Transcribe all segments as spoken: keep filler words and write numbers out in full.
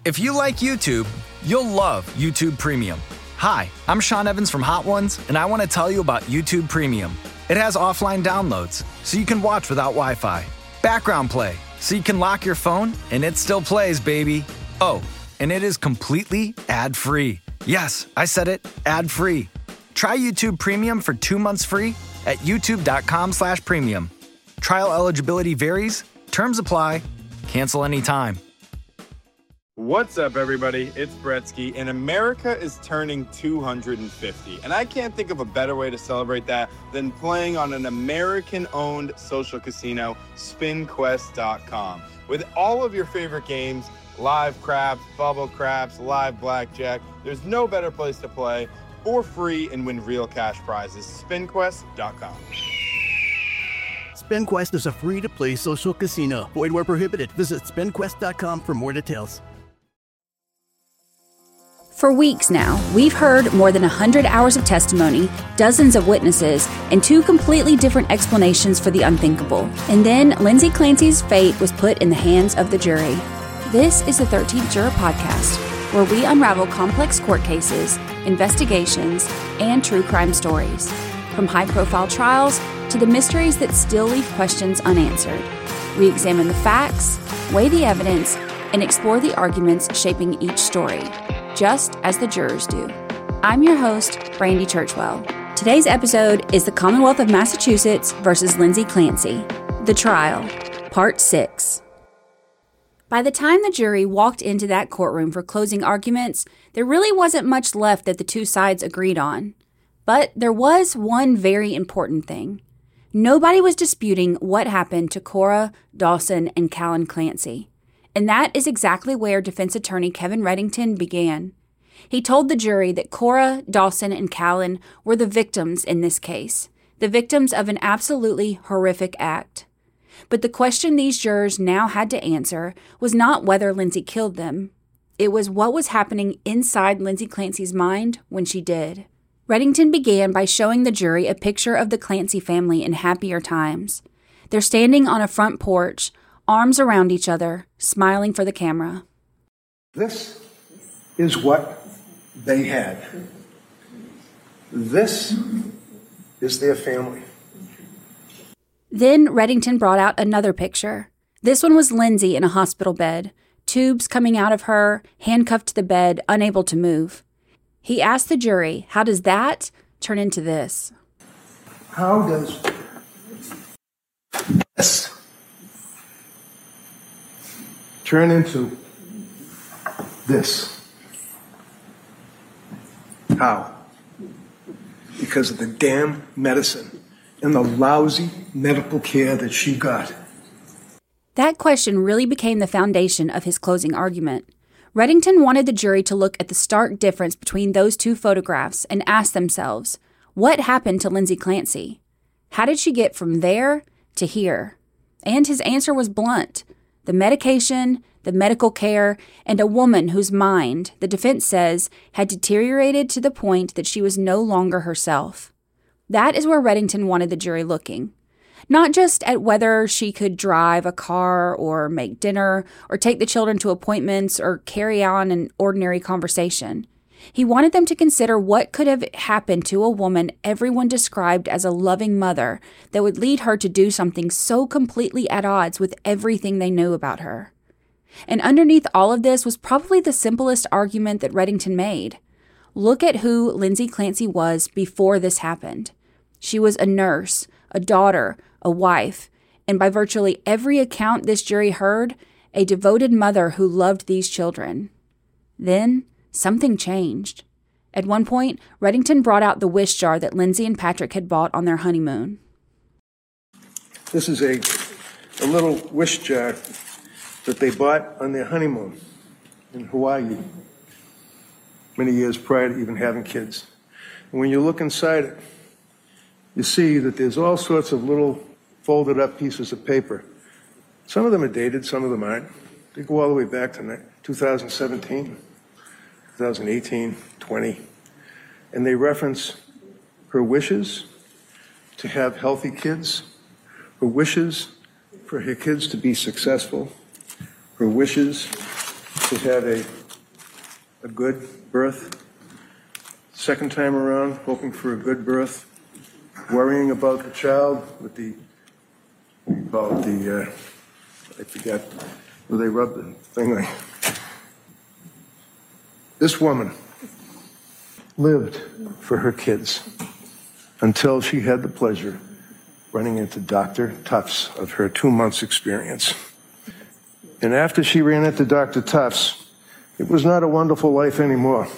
If you like YouTube, you'll love YouTube Premium. Hi, I'm Sean Evans from Hot Ones, and I want to tell you about YouTube Premium. It has offline downloads, so you can watch without Wi-Fi. Background play, so you can lock your phone, and it still plays, baby. Oh, and it is completely ad-free. Yes, I said it, ad-free. Try YouTube Premium for two months free at youtube.com slash premium. Trial eligibility varies. Terms apply. Cancel anytime. What's up, everybody? It's Bretsky, and America is turning two hundred fifty. And I can't think of a better way to celebrate that than playing on an American-owned social casino, spin quest dot com. With all of your favorite games, live craps, bubble craps, live blackjack, there's no better place to play for free and win real cash prizes. spin quest dot com. SpinQuest is a free-to-play social casino. Void where prohibited. Visit spin quest dot com for more details. For weeks now, we've heard more than one hundred hours of testimony, dozens of witnesses, and two completely different explanations for the unthinkable. And then Lindsay Clancy's fate was put in the hands of the jury. This is the thirteenth Juror Podcast, where we unravel complex court cases, investigations, and true crime stories. From high-profile trials to the mysteries that still leave questions unanswered. We examine the facts, weigh the evidence, and explore the arguments shaping each story, just as the jurors do. I'm your host, Brandy Churchwell. Today's episode is the Commonwealth of Massachusetts versus Lindsay Clancy, The Trial, Part six. By the time the jury walked into that courtroom for closing arguments, there really wasn't much left that the two sides agreed on. But there was one very important thing. Nobody was disputing what happened to Cora, Dawson, and Callan Clancy. And that is exactly where defense attorney Kevin Reddington began. He told the jury that Cora, Dawson, and Callan were the victims in this case, the victims of an absolutely horrific act. But the question these jurors now had to answer was not whether Lindsay killed them. It was what was happening inside Lindsay Clancy's mind when she did. Reddington began by showing the jury a picture of the Clancy family in happier times. They're standing on a front porch, arms around each other, smiling for the camera. This is what they had. This is their family. Then Reddington brought out another picture. This one was Lindsay in a hospital bed, tubes coming out of her, handcuffed to the bed, unable to move. He asked the jury, how does that turn into this? How does this turn into this? How? Because of the damn medicine and the lousy medical care that she got. That question really became the foundation of his closing argument. Reddington wanted the jury to look at the stark difference between those two photographs and ask themselves, what happened to Lindsay Clancy? How did she get from there to here? And his answer was blunt. The medication, the medical care, and a woman whose mind, the defense says, had deteriorated to the point that she was no longer herself. That is where Reddington wanted the jury looking. Not just at whether she could drive a car or make dinner or take the children to appointments or carry on an ordinary conversation. He wanted them to consider what could have happened to a woman everyone described as a loving mother that would lead her to do something so completely at odds with everything they knew about her. And underneath all of this was probably the simplest argument that Reddington made. Look at who Lindsay Clancy was before this happened. She was a nurse, a daughter, a wife, and by virtually every account this jury heard, a devoted mother who loved these children. Then, something changed. At one point, Reddington brought out the wish jar that Lindsay and Patrick had bought on their honeymoon. This is a, a little wish jar that they bought on their honeymoon in Hawaii many years prior to even having kids. And when you look inside it, you see that there's all sorts of little folded up pieces of paper. Some of them are dated, some of them aren't. They go all the way back to two thousand seventeen, two thousand eighteen, twenty. And they reference her wishes to have healthy kids, her wishes for her kids to be successful, her wishes to have a, a good birth. Second time around, hoping for a good birth, worrying about the child with the, about the, uh, I forgot, where they rub the thing on. This woman lived for her kids until she had the pleasure running into Doctor Tufts of her two months experience. And after she ran into Doctor Tufts, it was not a wonderful life anymore.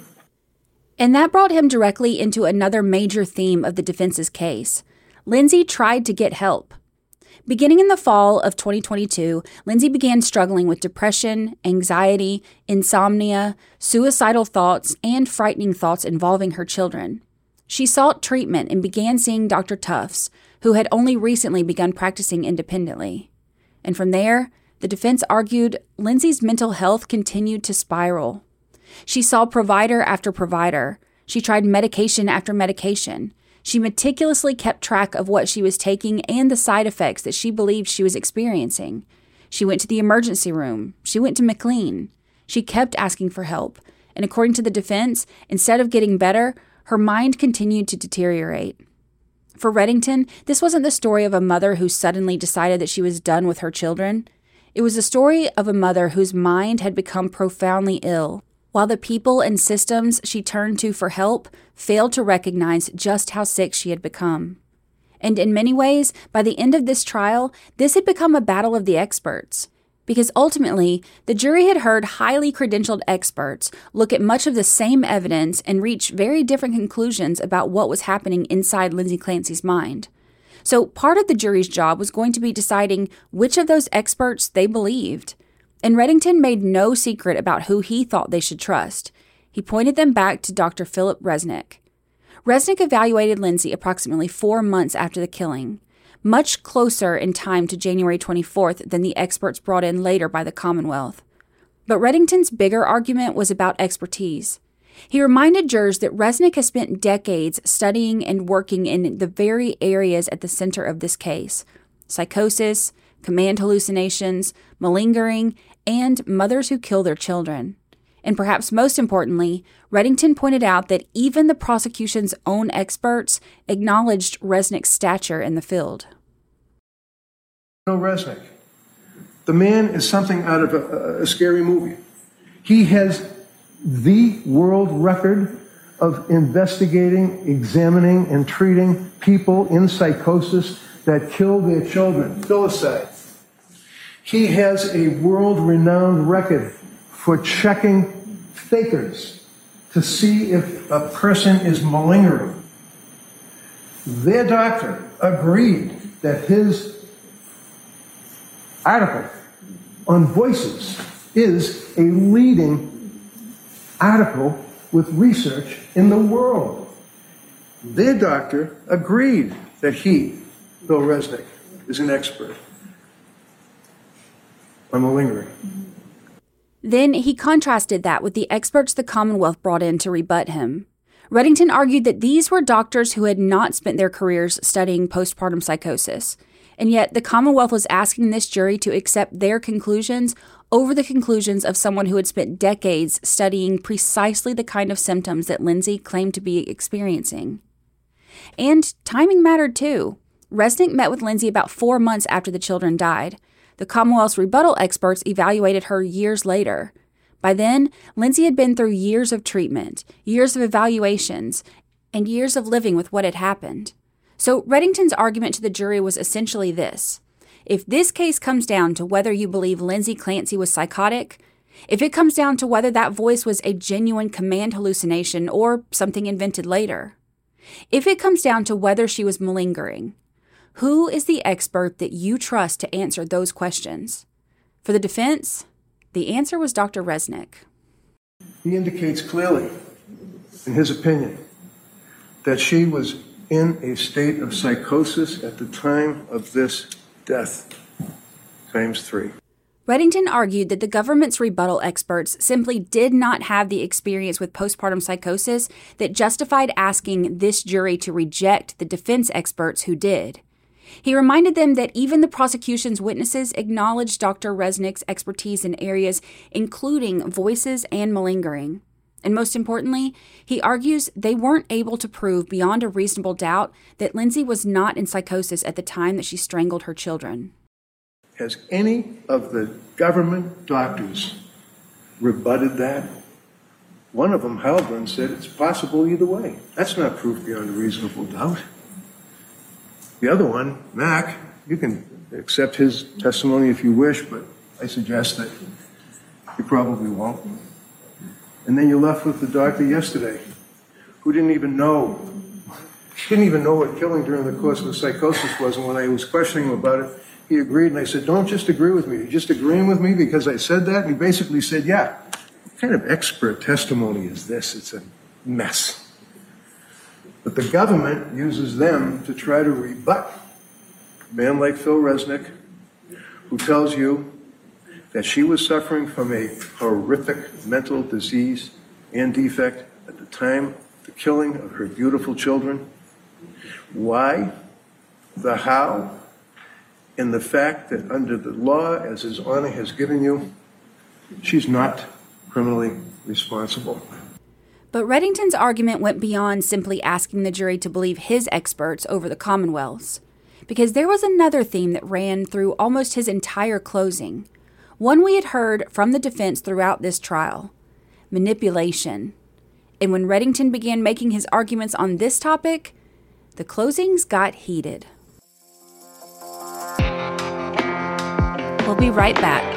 And that brought him directly into another major theme of the defense's case. Lindsay tried to get help. Beginning in the fall of twenty twenty-two, Lindsay began struggling with depression, anxiety, insomnia, suicidal thoughts, and frightening thoughts involving her children. She sought treatment and began seeing Doctor Tufts, who had only recently begun practicing independently. And from there, the defense argued Lindsay's mental health continued to spiral. She saw provider after provider. She tried medication after medication. She meticulously kept track of what she was taking and the side effects that she believed she was experiencing. She went to the emergency room. She went to McLean. She kept asking for help. And according to the defense, instead of getting better, her mind continued to deteriorate. For Reddington, this wasn't the story of a mother who suddenly decided that she was done with her children. It was the story of a mother whose mind had become profoundly ill, while the people and systems she turned to for help failed to recognize just how sick she had become. And in many ways, by the end of this trial, this had become a battle of the experts. Because ultimately, the jury had heard highly credentialed experts look at much of the same evidence and reach very different conclusions about what was happening inside Lindsay Clancy's mind. So part of the jury's job was going to be deciding which of those experts they believed. And Reddington made no secret about who he thought they should trust. He pointed them back to Doctor Philip Resnick. Resnick evaluated Lindsay approximately four months after the killing, much closer in time to January twenty-fourth than the experts brought in later by the Commonwealth. But Reddington's bigger argument was about expertise. He reminded jurors that Resnick has spent decades studying and working in the very areas at the center of this case: psychosis, command hallucinations, malingering, and mothers who kill their children. And perhaps most importantly, Reddington pointed out that even the prosecution's own experts acknowledged Resnick's stature in the field. No, Resnick. The man is something out of a, a scary movie. He has the world record of investigating, examining, and treating people in psychosis that kill their children, filicide. He has a world-renowned record for checking fakers to see if a person is malingering. Their doctor agreed that his article on Voices is a leading article with research in the world. Their doctor agreed that he, Bill Resnick, is an expert on malingering. Then he contrasted that with the experts the Commonwealth brought in to rebut him. Reddington argued that these were doctors who had not spent their careers studying postpartum psychosis, and yet the Commonwealth was asking this jury to accept their conclusions over the conclusions of someone who had spent decades studying precisely the kind of symptoms that Lindsay claimed to be experiencing. And timing mattered too. Resnick met with Lindsay about four months after the children died. The Commonwealth's rebuttal experts evaluated her years later. By then, Lindsay had been through years of treatment, years of evaluations, and years of living with what had happened. So Reddington's argument to the jury was essentially this: if this case comes down to whether you believe Lindsay Clancy was psychotic, if it comes down to whether that voice was a genuine command hallucination or something invented later, if it comes down to whether she was malingering, who is the expert that you trust to answer those questions? For the defense, the answer was Doctor Resnick. He indicates clearly, in his opinion, that she was in a state of psychosis at the time of this death, times three. Reddington argued that the government's rebuttal experts simply did not have the experience with postpartum psychosis that justified asking this jury to reject the defense experts who did. He reminded them that even the prosecution's witnesses acknowledged Doctor Resnick's expertise in areas including voices and malingering. And most importantly, he argues they weren't able to prove beyond a reasonable doubt that Lindsay was not in psychosis at the time that she strangled her children. Has any of the government doctors rebutted that? One of them, Halvern, said it's possible either way. That's not proof beyond a reasonable doubt. The other one, Mac, you can accept his testimony if you wish, but I suggest that you probably won't. And then you're left with the doctor yesterday, who didn't even know. She didn't even know what killing during the course of the psychosis was, and when I was questioning him about it, he agreed, and I said, don't just agree with me. You're just agreeing with me because I said that? And he basically said, yeah. What kind of expert testimony is this? It's a mess. But the government uses them to try to rebut a man like Phil Resnick, who tells you that she was suffering from a horrific mental disease and defect at the time of the killing of her beautiful children. Why? The how? And the fact that under the law, as His Honor has given you, she's not criminally responsible. But Reddington's argument went beyond simply asking the jury to believe his experts over the Commonwealth's, because there was another theme that ran through almost his entire closing, one we had heard from the defense throughout this trial: manipulation. And when Reddington began making his arguments on this topic, the closings got heated. We'll be right back.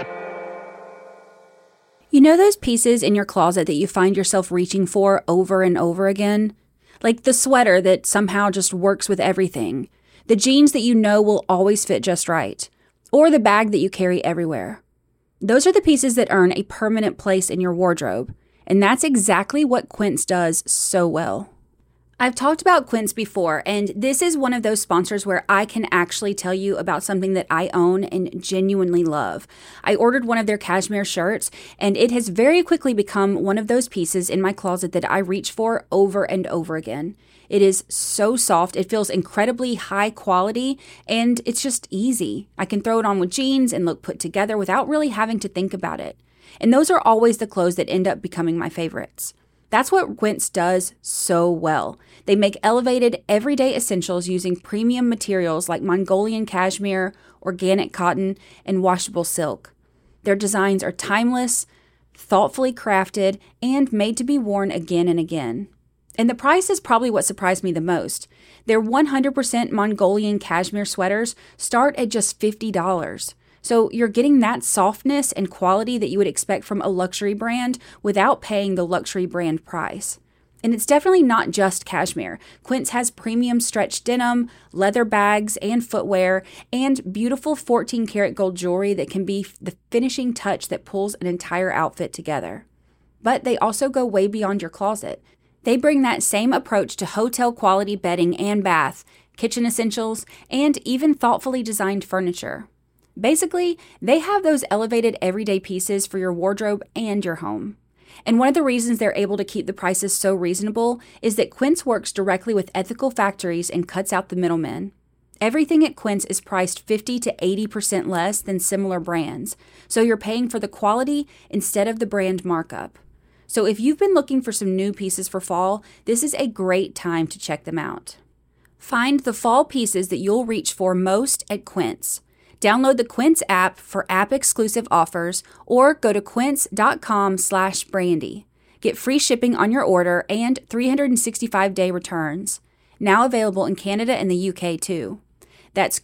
You know those pieces in your closet that you find yourself reaching for over and over again? Like the sweater that somehow just works with everything, the jeans that you know will always fit just right, or the bag that you carry everywhere. Those are the pieces that earn a permanent place in your wardrobe, and that's exactly what Quince does so well. I've talked about Quince before, and this is one of those sponsors where I can actually tell you about something that I own and genuinely love. I ordered one of their cashmere shirts, and it has very quickly become one of those pieces in my closet that I reach for over and over again. It is so soft, it feels incredibly high quality, and it's just easy. I can throw it on with jeans and look put together without really having to think about it. And those are always the clothes that end up becoming my favorites. That's what Quince does so well. They make elevated, everyday essentials using premium materials like Mongolian cashmere, organic cotton, and washable silk. Their designs are timeless, thoughtfully crafted, and made to be worn again and again. And the price is probably what surprised me the most. Their one hundred percent Mongolian cashmere sweaters start at just fifty dollars. So you're getting that softness and quality that you would expect from a luxury brand without paying the luxury brand price. And it's definitely not just cashmere. Quince has premium stretch denim, leather bags and footwear, and beautiful fourteen karat gold jewelry that can be the finishing touch that pulls an entire outfit together. But they also go way beyond your closet. They bring that same approach to hotel quality bedding and bath, kitchen essentials, and even thoughtfully designed furniture. Basically, they have those elevated everyday pieces for your wardrobe and your home. And one of the reasons they're able to keep the prices so reasonable is that Quince works directly with ethical factories and cuts out the middlemen. Everything at Quince is priced fifty to eighty percent less than similar brands, so you're paying for the quality instead of the brand markup. So if you've been looking for some new pieces for fall, this is a great time to check them out. Find the fall pieces that you'll reach for most at Quince. Download the Quince app for app-exclusive offers or go to quince.com slash brandy. Get free shipping on your order and three hundred sixty-five day returns. Now available in Canada and the U K too. That's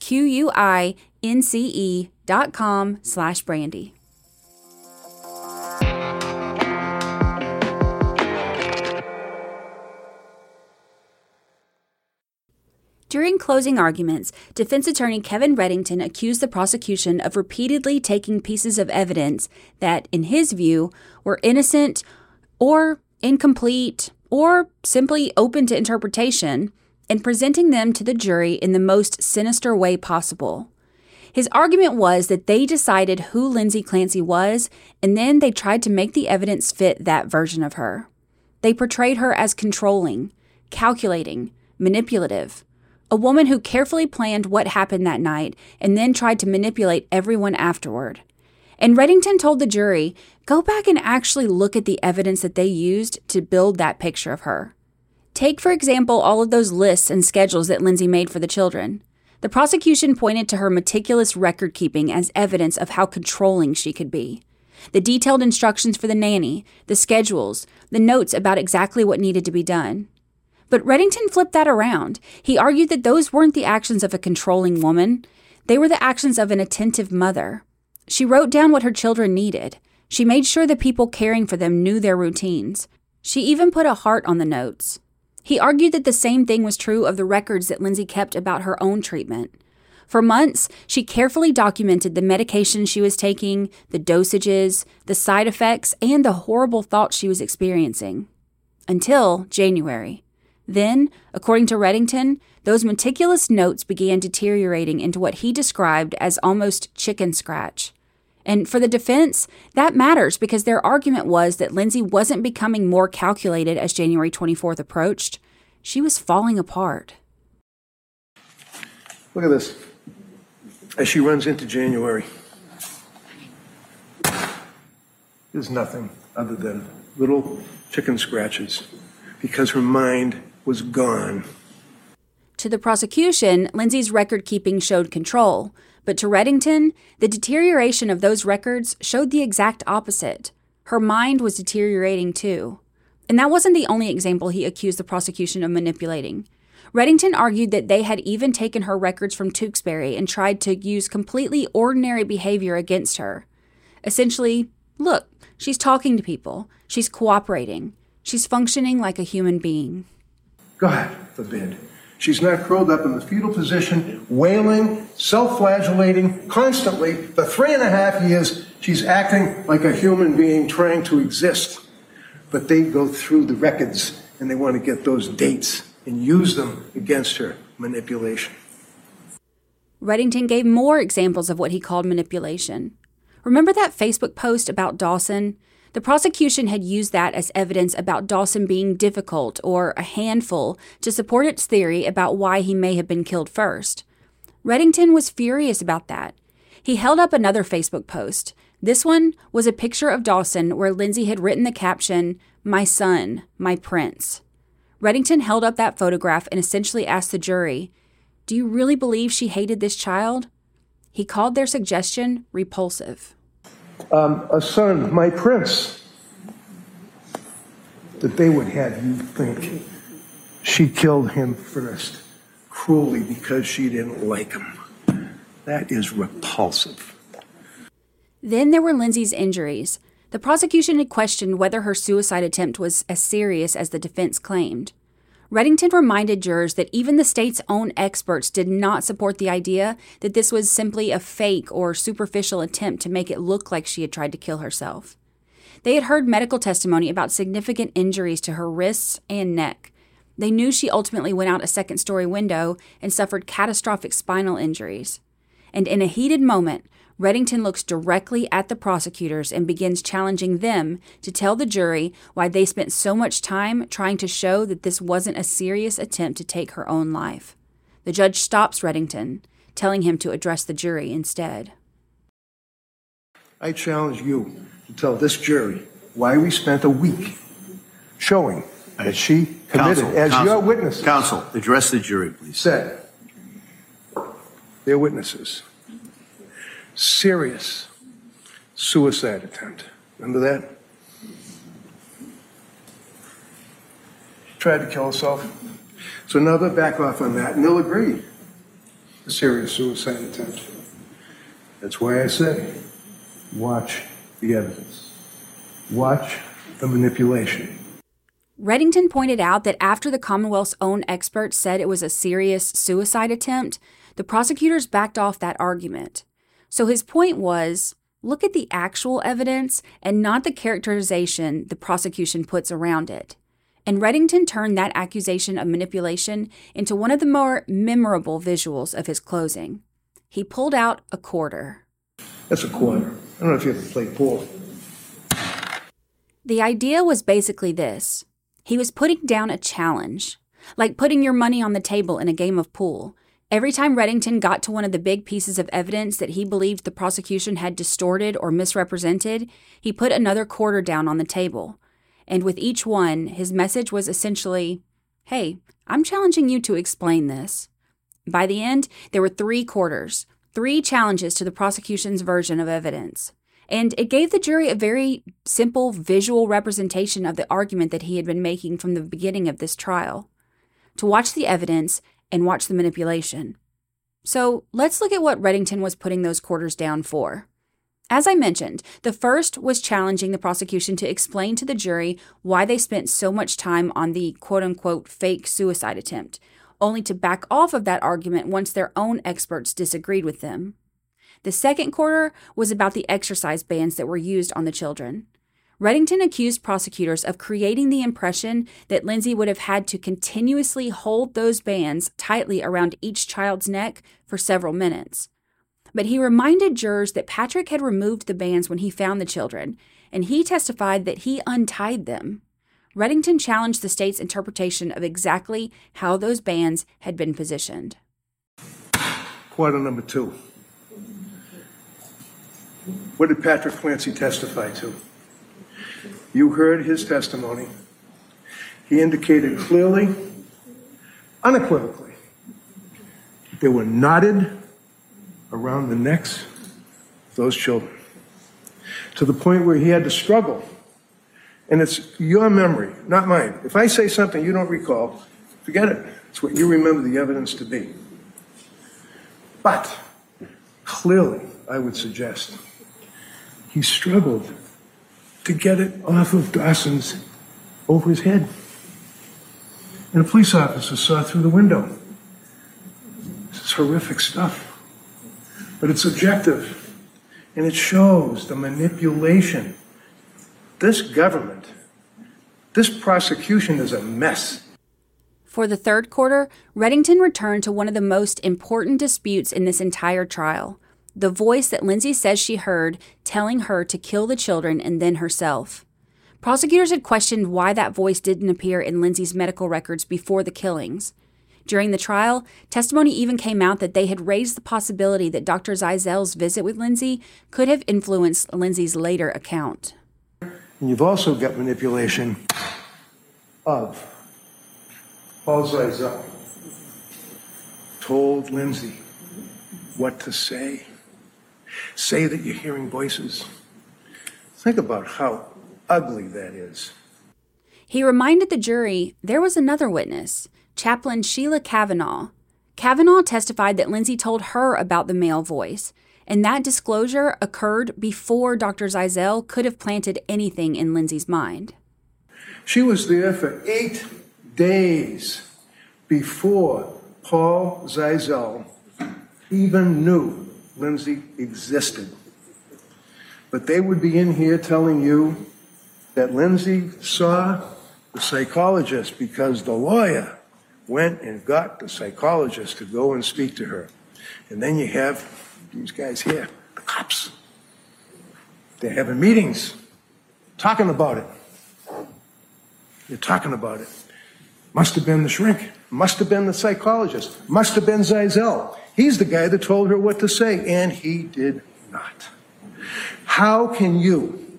Q-U-I-N-C-E dot com slash brandy. During closing arguments, defense attorney Kevin Reddington accused the prosecution of repeatedly taking pieces of evidence that, in his view, were innocent or incomplete or simply open to interpretation and presenting them to the jury in the most sinister way possible. His argument was that they decided who Lindsay Clancy was, and then they tried to make the evidence fit that version of her. They portrayed her as controlling, calculating, manipulative, a woman who carefully planned what happened that night and then tried to manipulate everyone afterward. And Reddington told the jury, go back and actually look at the evidence that they used to build that picture of her. Take, for example, all of those lists and schedules that Lindsay made for the children. The prosecution pointed to her meticulous record keeping as evidence of how controlling she could be. The detailed instructions for the nanny, the schedules, the notes about exactly what needed to be done. But Reddington flipped that around. He argued that those weren't the actions of a controlling woman. They were the actions of an attentive mother. She wrote down what her children needed. She made sure the people caring for them knew their routines. She even put a heart on the notes. He argued that the same thing was true of the records that Lindsay kept about her own treatment. For months, she carefully documented the medication she was taking, the dosages, the side effects, and the horrible thoughts she was experiencing. Until January. Then, according to Reddington, those meticulous notes began deteriorating into what he described as almost chicken scratch. And for the defense, that matters because their argument was that Lindsay wasn't becoming more calculated as January twenty-fourth approached. She was falling apart. Look at this. As she runs into January, there's nothing other than little chicken scratches because her mind was gone. To the prosecution, Lindsay's record keeping showed control. But to Reddington, the deterioration of those records showed the exact opposite. Her mind was deteriorating too. And that wasn't the only example he accused the prosecution of manipulating. Reddington argued that they had even taken her records from Tewksbury and tried to use completely ordinary behavior against her. Essentially, look, she's talking to people. She's cooperating. She's functioning like a human being. God forbid. She's not curled up in the fetal position, wailing, self-flagellating constantly. For three and a half years, she's acting like a human being trying to exist. But they go through the records and they want to get those dates and use them against her. Manipulation. Reddington gave more examples of what he called manipulation. Remember that Facebook post about Dawson? The prosecution had used that as evidence about Dawson being difficult or a handful to support its theory about why he may have been killed first. Reddington was furious about that. He held up another Facebook post. This one was a picture of Dawson where Lindsay had written the caption, "My son, my prince." Reddington held up that photograph and essentially asked the jury, "Do you really believe she hated this child?" He called their suggestion repulsive. Um, a son, my prince, that they would have you think she killed him first, cruelly because she didn't like him. That is repulsive. Then there were Lindsay's injuries. The prosecution had questioned whether her suicide attempt was as serious as the defense claimed. Reddington reminded jurors that even the state's own experts did not support the idea that this was simply a fake or superficial attempt to make it look like she had tried to kill herself. They had heard medical testimony about significant injuries to her wrists and neck. They knew she ultimately went out a second-story window and suffered catastrophic spinal injuries. And in a heated moment, Reddington looks directly at the prosecutors and begins challenging them to tell the jury why they spent so much time trying to show that this wasn't a serious attempt to take her own life. The judge stops Reddington, telling him to address the jury instead. I challenge you to tell this jury why we spent a week showing that she committed, Counsel, as counsel, your witnesses Counsel, address the jury, please. said, their witnesses, serious suicide attempt. Remember that? Tried to kill herself. So now they'll back off on that and they'll agree. A serious suicide attempt. That's why I say, watch the evidence. Watch the manipulation. Reddington pointed out that after the Commonwealth's own experts said it was a serious suicide attempt, the prosecutors backed off that argument. So his point was, look at the actual evidence and not the characterization the prosecution puts around it. And Reddington turned that accusation of manipulation into one of the more memorable visuals of his closing. He pulled out a quarter. That's a quarter. I don't know if you ever played pool. The idea was basically this. He was putting down a challenge. Like putting your money on the table in a game of pool. Every time Reddington got to one of the big pieces of evidence that he believed the prosecution had distorted or misrepresented, he put another quarter down on the table. And with each one, his message was essentially, hey, I'm challenging you to explain this. By the end, there were three quarters, three challenges to the prosecution's version of evidence. And it gave the jury a very simple visual representation of the argument that he had been making from the beginning of this trial. To watch the evidence and watch the manipulation. So let's look at what Reddington was putting those quarters down for. As I mentioned, the first was challenging the prosecution to explain to the jury why they spent so much time on the quote-unquote fake suicide attempt, only to back off of that argument once their own experts disagreed with them. The second quarter was about the exercise bands that were used on the children. Reddington accused prosecutors of creating the impression that Lindsay would have had to continuously hold those bands tightly around each child's neck for several minutes. But he reminded jurors that Patrick had removed the bands when he found the children, and he testified that he untied them. Reddington challenged the state's interpretation of exactly how those bands had been positioned. Quarter number two. What did Patrick Clancy testify to? You heard his testimony. He indicated clearly, unequivocally, they were knotted around the necks of those children to the point where he had to struggle. And it's your memory, not mine. If I say something you don't recall, forget it. It's what you remember the evidence to be. But clearly, I would suggest, he struggled to get it off of Dawson's over his head. And a police officer saw through the window. This is horrific stuff. But it's objective. And it shows the manipulation. This government, this prosecution is a mess. For the third quarter, Reddington returned to one of the most important disputes in this entire trial. The voice that Lindsay says she heard telling her to kill the children and then herself. Prosecutors had questioned why that voice didn't appear in Lindsay's medical records before the killings. During the trial, testimony even came out that they had raised the possibility that Doctor Zeisel's visit with Lindsay could have influenced Lindsay's later account. And you've also got manipulation of Paul Zeisel told Lindsay what to say. Say that you're hearing voices. Think about how ugly that is. He reminded the jury there was another witness, Chaplain Sheila Kavanaugh. Kavanaugh testified that Lindsay told her about the male voice, and that disclosure occurred before Doctor Zeisel could have planted anything in Lindsay's mind. She was there for eight days before Paul Zeisel even knew Lindsay existed. But they would be in here telling you that Lindsay saw the psychologist because the lawyer went and got the psychologist to go and speak to her. And then you have these guys here, the cops. They're having meetings, talking about it. They're talking about it. Must have been the shrink. Must have been the psychologist. Must have been Zeisel. He's the guy that told her what to say, and he did not. How can you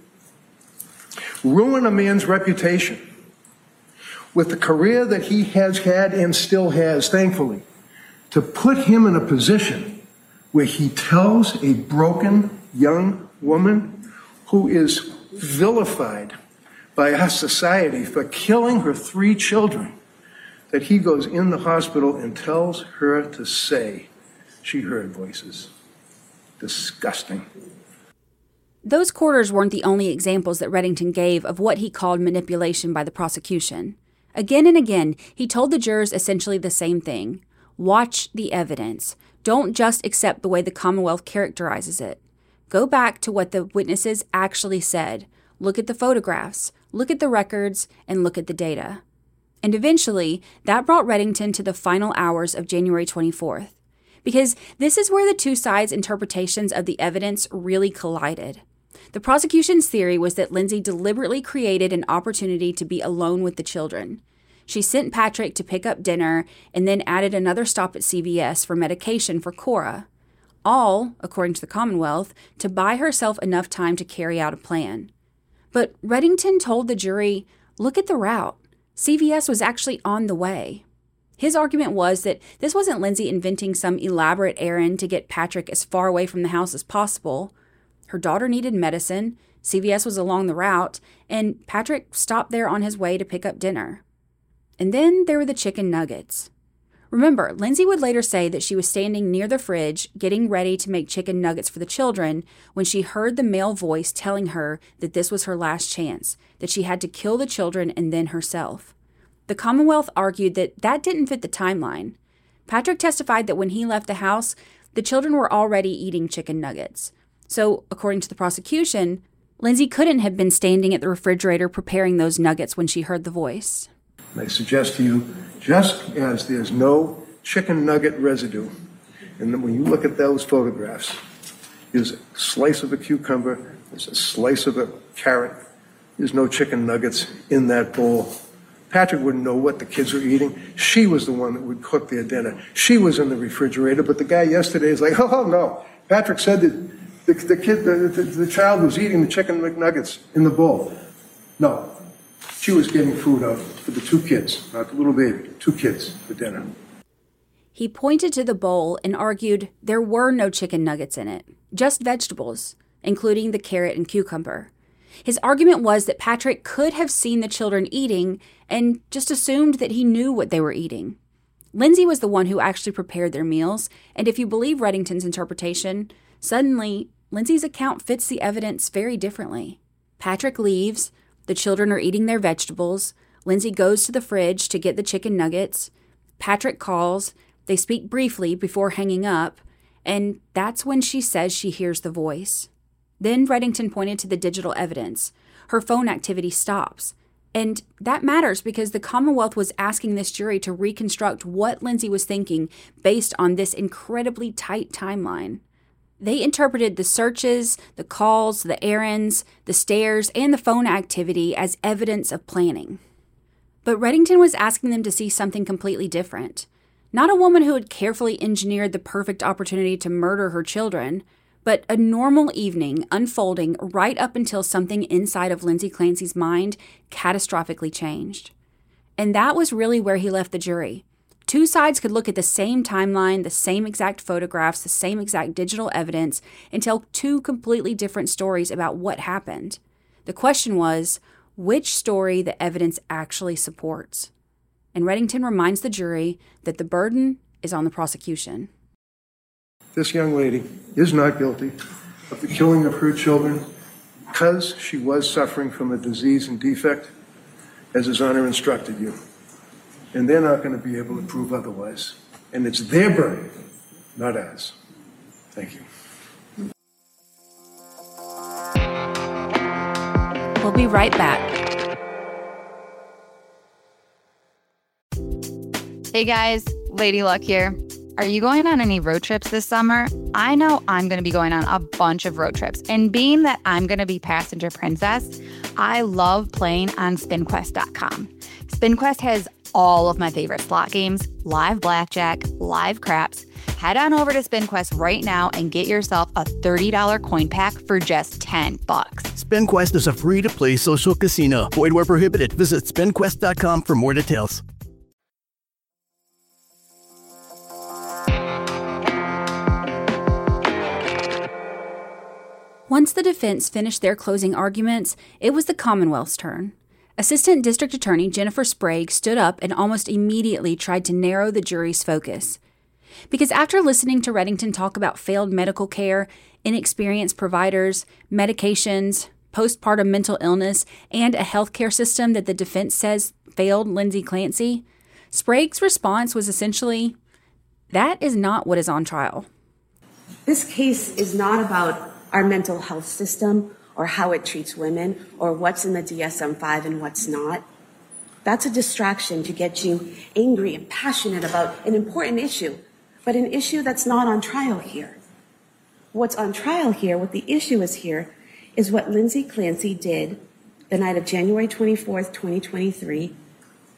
ruin a man's reputation with the career that he has had and still has, thankfully, to put him in a position where he tells a broken young woman who is vilified by our society for killing her three children, that he goes in the hospital and tells her to say she heard voices. Disgusting. Those quarters weren't the only examples that Reddington gave of what he called manipulation by the prosecution. Again and again, he told the jurors essentially the same thing. Watch the evidence. Don't just accept the way the Commonwealth characterizes it. Go back to what the witnesses actually said. Look at the photographs, look at the records, and look at the data. And eventually, that brought Reddington to the final hours of January twenty-fourth. Because this is where the two sides' interpretations of the evidence really collided. The prosecution's theory was that Lindsay deliberately created an opportunity to be alone with the children. She sent Patrick to pick up dinner and then added another stop at C V S for medication for Cora. All, according to the Commonwealth, to buy herself enough time to carry out a plan. But Reddington told the jury, look at the route. C V S was actually on the way. His argument was that this wasn't Lindsay inventing some elaborate errand to get Patrick as far away from the house as possible. Her daughter needed medicine, C V S was along the route, and Patrick stopped there on his way to pick up dinner. And then there were the chicken nuggets. Remember, Lindsay would later say that she was standing near the fridge getting ready to make chicken nuggets for the children when she heard the male voice telling her that this was her last chance, that she had to kill the children and then herself. The Commonwealth argued that that didn't fit the timeline. Patrick testified that when he left the house, the children were already eating chicken nuggets. So, according to the prosecution, Lindsay couldn't have been standing at the refrigerator preparing those nuggets when she heard the voice. I suggest to you, just as there's no chicken nugget residue, and then when you look at those photographs, there's a slice of a cucumber, there's a slice of a carrot, there's no chicken nuggets in that bowl. Patrick wouldn't know what the kids were eating. She was the one that would cook their dinner. She was in the refrigerator, but the guy yesterday is like, oh, no. Patrick said that the, the kid, the, the, the child was eating the chicken McNuggets in the bowl. No. She was getting food out for the two kids, not the little baby, two kids for dinner. He pointed to the bowl and argued there were no chicken nuggets in it, just vegetables, including the carrot and cucumber. His argument was that Patrick could have seen the children eating and just assumed that he knew what they were eating. Lindsay was the one who actually prepared their meals, and if you believe Reddington's interpretation, suddenly Lindsay's account fits the evidence very differently. Patrick leaves. The children are eating their vegetables. Lindsay goes to the fridge to get the chicken nuggets. Patrick calls. They speak briefly before hanging up, and that's when she says she hears the voice. Then Reddington pointed to the digital evidence. Her phone activity stops. And that matters because the Commonwealth was asking this jury to reconstruct what Lindsay was thinking based on this incredibly tight timeline. They interpreted the searches, the calls, the errands, the stares, and the phone activity as evidence of planning. But Reddington was asking them to see something completely different. Not a woman who had carefully engineered the perfect opportunity to murder her children, but a normal evening unfolding right up until something inside of Lindsay Clancy's mind catastrophically changed. And that was really where he left the jury. Two sides could look at the same timeline, the same exact photographs, the same exact digital evidence, and tell two completely different stories about what happened. The question was, which story the evidence actually supports? And Reddington reminds the jury that the burden is on the prosecution. This young lady is not guilty of the killing of her children because she was suffering from a disease and defect, as His Honor instructed you. And they're not going to be able to prove otherwise. And it's their burden, not ours. Thank you. We'll be right back. Hey guys, Lady Luck here. Are you going on any road trips this summer? I know I'm going to be going on a bunch of road trips. And being that I'm going to be passenger princess, I love playing on spin quest dot com. SpinQuest has all of my favorite slot games, live blackjack, live craps. Head on over to SpinQuest right now and get yourself a thirty dollars coin pack for just ten bucks. SpinQuest is a free-to-play social casino. Void where prohibited. Visit spin quest dot com for more details. Once the defense finished their closing arguments, it was the Commonwealth's turn. Assistant District Attorney Jennifer Sprague stood up and almost immediately tried to narrow the jury's focus. Because after listening to Reddington talk about failed medical care, inexperienced providers, medications, postpartum mental illness, and a healthcare system that the defense says failed Lindsay Clancy, Sprague's response was essentially, that is not what is on trial. This case is not about our mental health system or how it treats women or what's in the D S M five and what's not. That's a distraction to get you angry and passionate about an important issue, but an issue that's not on trial here. What's on trial here, what the issue is here, is what Lindsay Clancy did the night of January twenty-fourth, twenty twenty-three,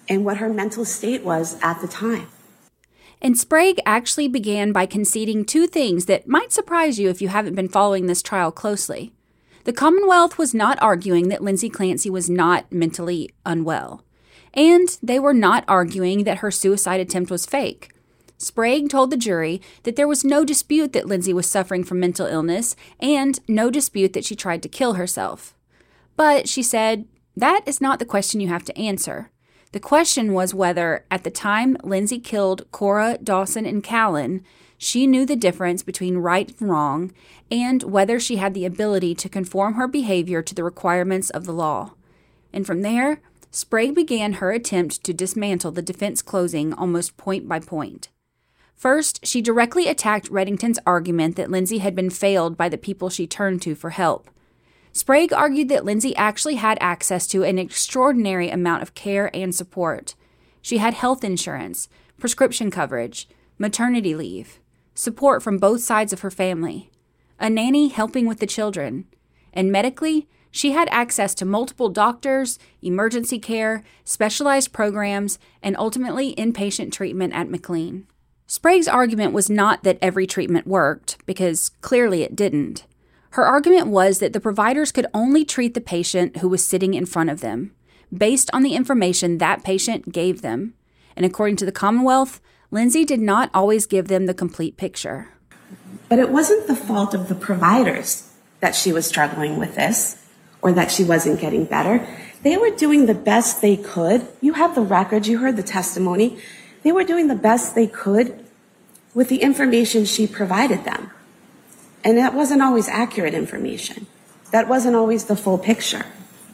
and what her mental state was at the time. And Sprague actually began by conceding two things that might surprise you if you haven't been following this trial closely. The Commonwealth was not arguing that Lindsay Clancy was not mentally unwell, and they were not arguing that her suicide attempt was fake. Sprague told the jury that there was no dispute that Lindsay was suffering from mental illness and no dispute that she tried to kill herself. But she said, that is not the question you have to answer. The question was whether, at the time Lindsay killed Cora, Dawson, and Callan, she knew the difference between right and wrong, and whether she had the ability to conform her behavior to the requirements of the law. And from there, Sprague began her attempt to dismantle the defense closing almost point by point. First, she directly attacked Reddington's argument that Lindsay had been failed by the people she turned to for help. Sprague argued that Lindsay actually had access to an extraordinary amount of care and support. She had health insurance, prescription coverage, maternity leave, support from both sides of her family, a nanny helping with the children, and medically, she had access to multiple doctors, emergency care, specialized programs, and ultimately inpatient treatment at McLean. Sprague's argument was not that every treatment worked, because clearly it didn't. Her argument was that the providers could only treat the patient who was sitting in front of them, based on the information that patient gave them. And according to the Commonwealth, Lindsay did not always give them the complete picture. But it wasn't the fault of the providers that she was struggling with this, or that she wasn't getting better. They were doing the best they could. You have the records, you heard the testimony. They were doing the best they could with the information she provided them. And that wasn't always accurate information. That wasn't always the full picture.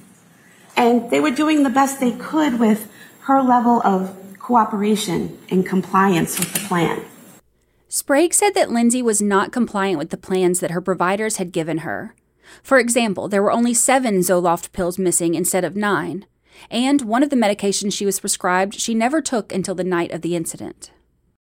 And they were doing the best they could with her level of cooperation and compliance with the plan. Sprague said that Lindsay was not compliant with the plans that her providers had given her. For example, there were only seven Zoloft pills missing instead of nine, and one of the medications she was prescribed she never took until the night of the incident.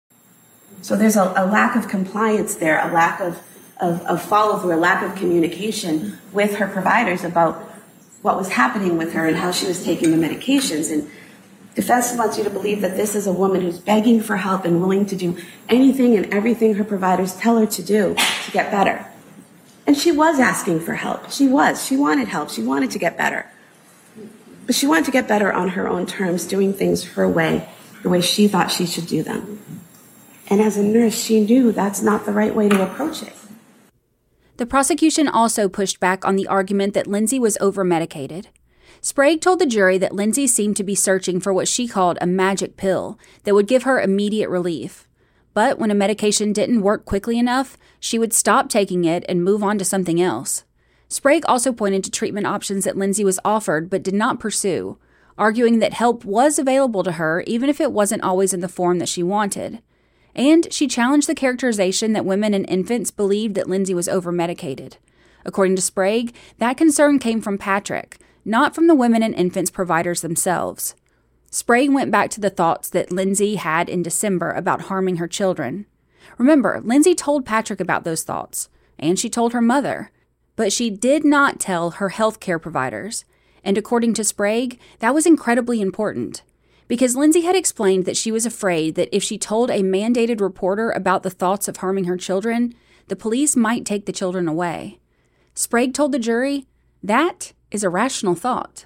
So there's a, a lack of compliance there, a lack of Of, of follow-through, a lack of communication with her providers about what was happening with her and how she was taking the medications. And defense wants you to believe that this is a woman who's begging for help and willing to do anything and everything her providers tell her to do to get better. And she was asking for help. She was. She wanted help. She wanted to get better. But she wanted to get better on her own terms, doing things her way, the way she thought she should do them. And as a nurse, she knew that's not the right way to approach it. The prosecution also pushed back on the argument that Lindsay was over-medicated. Sprague told the jury that Lindsay seemed to be searching for what she called a magic pill that would give her immediate relief. But when a medication didn't work quickly enough, she would stop taking it and move on to something else. Sprague also pointed to treatment options that Lindsay was offered but did not pursue, arguing that help was available to her even if it wasn't always in the form that she wanted. And she challenged the characterization that women and infants believed that Lindsay was over-medicated. According to Sprague, that concern came from Patrick, not from the women and infants providers themselves. Sprague went back to the thoughts that Lindsay had in December about harming her children. Remember, Lindsay told Patrick about those thoughts, and she told her mother, but she did not tell her health care providers. And according to Sprague, that was incredibly important, because Lindsay had explained that she was afraid that if she told a mandated reporter about the thoughts of harming her children, the police might take the children away. Sprague told the jury, that is a rational thought.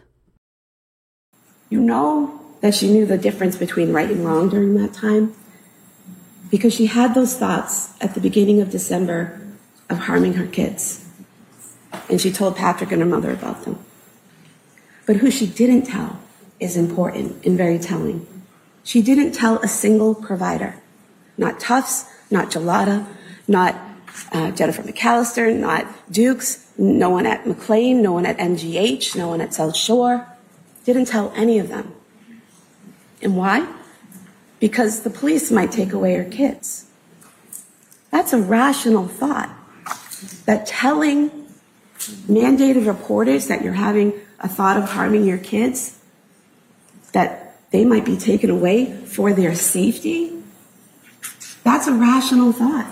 You know that she knew the difference between right and wrong during that time, because she had those thoughts at the beginning of December of harming her kids. And she told Patrick and her mother about them. But who she didn't tell is important and very telling. She didn't tell a single provider. Not Tufts, not Gelada, not uh, Jennifer McAllister, not Dukes, no one at McLean, no one at M G H, no one at South Shore. Didn't tell any of them. And why? Because the police might take away her kids. That's a rational thought. That telling mandated reporters that you're having a thought of harming your kids, that they might be taken away for their safety, that's a rational thought.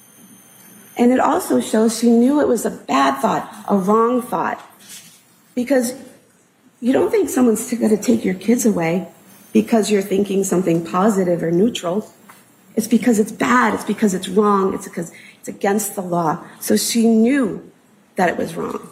And it also shows she knew it was a bad thought, a wrong thought. Because you don't think someone's going to take your kids away because you're thinking something positive or neutral. It's because it's bad. It's because it's wrong. It's because it's against the law. So she knew that it was wrong.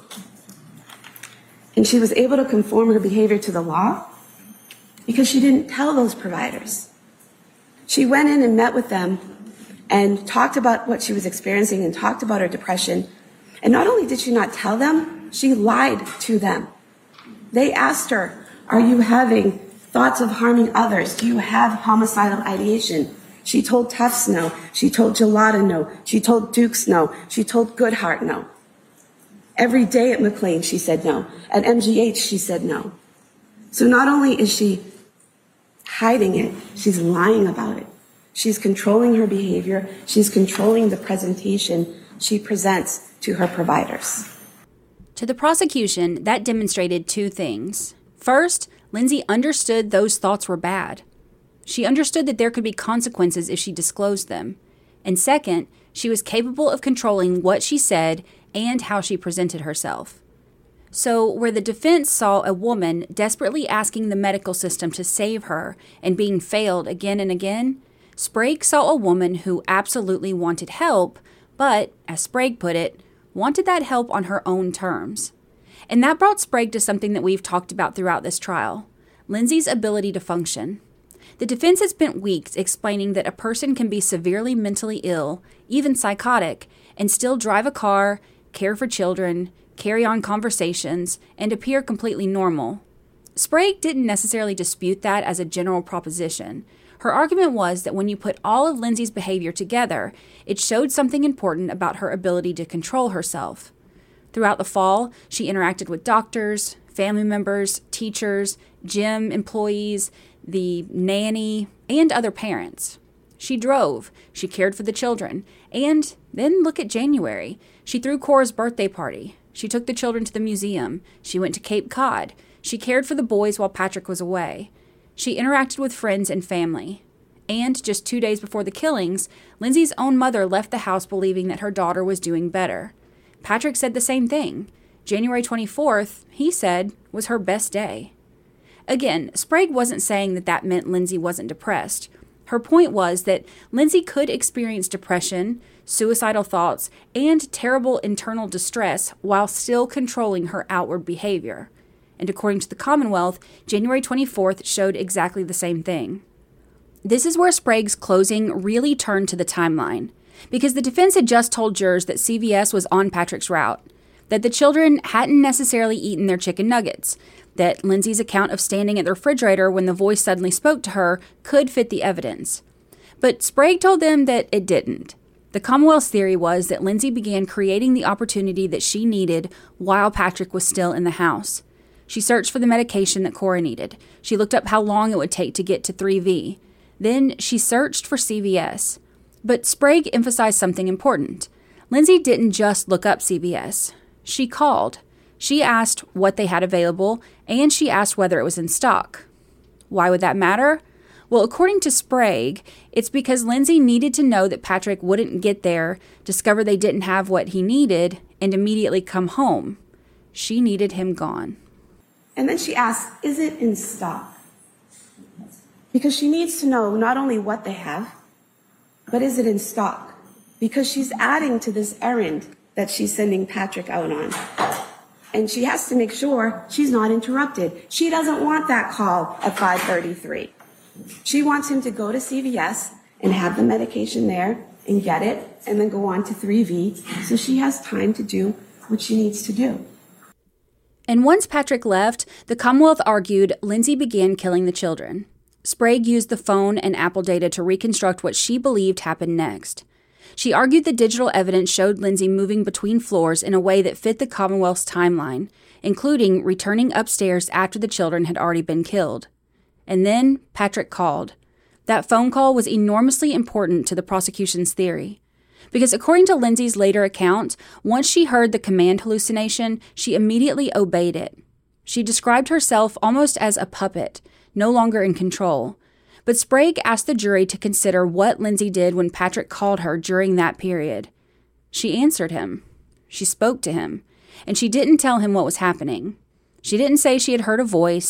And she was able to conform her behavior to the law because she didn't tell those providers. She went in and met with them and talked about what she was experiencing and talked about her depression. And not only did she not tell them, she lied to them. They asked her, are you having thoughts of harming others? Do you have homicidal ideation? She told Tufts no. She told Gelada no. She told Dukes no. She told Goodhart no. Every day at McLean, she said no. At M G H, she said no. So not only is she hiding it, she's lying about it. She's controlling her behavior. She's controlling the presentation she presents to her providers. To the prosecution, that demonstrated two things. First, Lindsay understood those thoughts were bad. She understood that there could be consequences if she disclosed them. And second, she was capable of controlling what she said and how she presented herself. So, where the defense saw a woman desperately asking the medical system to save her and being failed again and again, Sprague saw a woman who absolutely wanted help, but, as Sprague put it, wanted that help on her own terms. And that brought Sprague to something that we've talked about throughout this trial, Lindsay's ability to function. The defense has spent weeks explaining that a person can be severely mentally ill, even psychotic, and still drive a car, care for children, carry on conversations, and appear completely normal. Sprague didn't necessarily dispute that as a general proposition. Her argument was that when you put all of Lindsay's behavior together, it showed something important about her ability to control herself. Throughout the fall, she interacted with doctors, family members, teachers, gym employees, the nanny, and other parents. She drove, she cared for the children, and then look at January. She threw Cora's birthday party. She took the children to the museum. She went to Cape Cod. She cared for the boys while Patrick was away. She interacted with friends and family. And just two days before the killings, Lindsay's own mother left the house believing that her daughter was doing better. Patrick said the same thing. January twenty-fourth, he said, was her best day. Again, Sprague wasn't saying that that meant Lindsay wasn't depressed. Her point was that Lindsay could experience depression, suicidal thoughts, and terrible internal distress while still controlling her outward behavior. And according to the Commonwealth, January twenty-fourth showed exactly the same thing. This is where Sprague's closing really turned to the timeline, because the defense had just told jurors that C V S was on Patrick's route, that the children hadn't necessarily eaten their chicken nuggets, that Lindsay's account of standing at the refrigerator when the voice suddenly spoke to her could fit the evidence. But Sprague told them that it didn't. The Commonwealth's theory was that Lindsay began creating the opportunity that she needed while Patrick was still in the house. She searched for the medication that Cora needed. She looked up how long it would take to get to three V. Then she searched for C V S. But Sprague emphasized something important. Lindsay didn't just look up C V S. She called. She asked what they had available, and she asked whether it was in stock. Why would that matter? Well, according to Sprague, it's because Lindsay needed to know that Patrick wouldn't get there, discover they didn't have what he needed, and immediately come home. She needed him gone. And then she asked, is it in stock? Because she needs to know not only what they have, but is it in stock? Because she's adding to this errand that she's sending Patrick out on. And she has to make sure she's not interrupted. She doesn't want that call at five thirty-three. She wants him to go to C V S and have the medication there and get it and then go on to three V so she has time to do what she needs to do. And once Patrick left, the Commonwealth argued Lindsay began killing the children. Sprague used the phone and Apple data to reconstruct what she believed happened next. She argued the digital evidence showed Lindsay moving between floors in a way that fit the Commonwealth's timeline, including returning upstairs after the children had already been killed. And then Patrick called. That phone call was enormously important to the prosecution's theory. Because according to Lindsay's later account, once she heard the command hallucination, she immediately obeyed it. She described herself almost as a puppet, no longer in control. But Sprague asked the jury to consider what Lindsay did when Patrick called her during that period. She answered him. She spoke to him. And she didn't tell him what was happening. She didn't say she had heard a voice.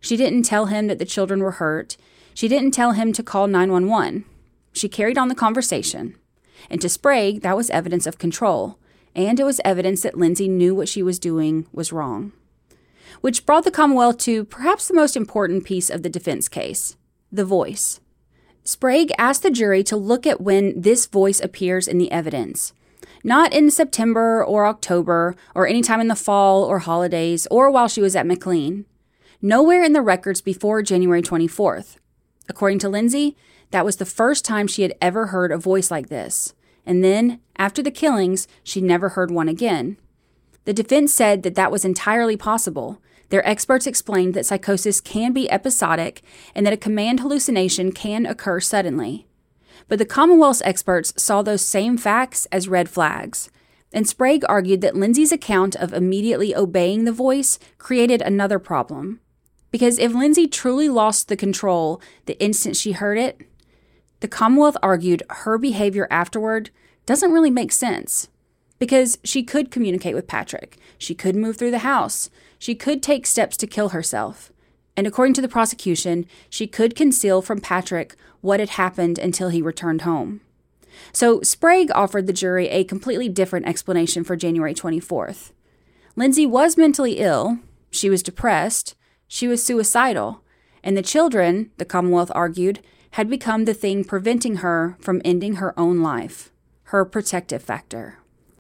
She didn't tell him that the children were hurt. She didn't tell him to call nine one one. She carried on the conversation. And to Sprague, that was evidence of control. And it was evidence that Lindsay knew what she was doing was wrong. Which brought the Commonwealth to perhaps the most important piece of the defense case, the voice. Sprague asked the jury to look at when this voice appears in the evidence. Not in September or October or any time in the fall or holidays or while she was at McLean. Nowhere in the records before January twenty-fourth. According to Lindsay, that was the first time she had ever heard a voice like this. And then, after the killings, she never heard one again. The defense said that that was entirely possible. Their experts explained that psychosis can be episodic and that a command hallucination can occur suddenly. But the Commonwealth's experts saw those same facts as red flags. And Sprague argued that Lindsay's account of immediately obeying the voice created another problem. Because if Lindsay truly lost the control the instant she heard it, the Commonwealth argued her behavior afterward doesn't really make sense. Because she could communicate with Patrick. She could move through the house. She could take steps to kill herself. And according to the prosecution, she could conceal from Patrick what had happened until he returned home. So Sprague offered the jury a completely different explanation for January twenty-fourth. Lindsay was mentally ill. She was depressed. She was suicidal. And the children, the Commonwealth argued, had become the thing preventing her from ending her own life. Her protective factor.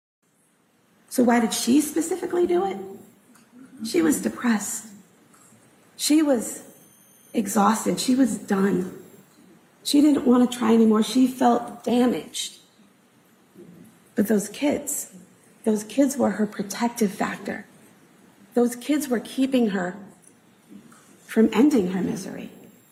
So why did she specifically do it? She was depressed. She was exhausted. She was done. She didn't want to try anymore. She felt damaged. But those kids, those kids were her protective factor. Those kids were keeping her from ending her misery.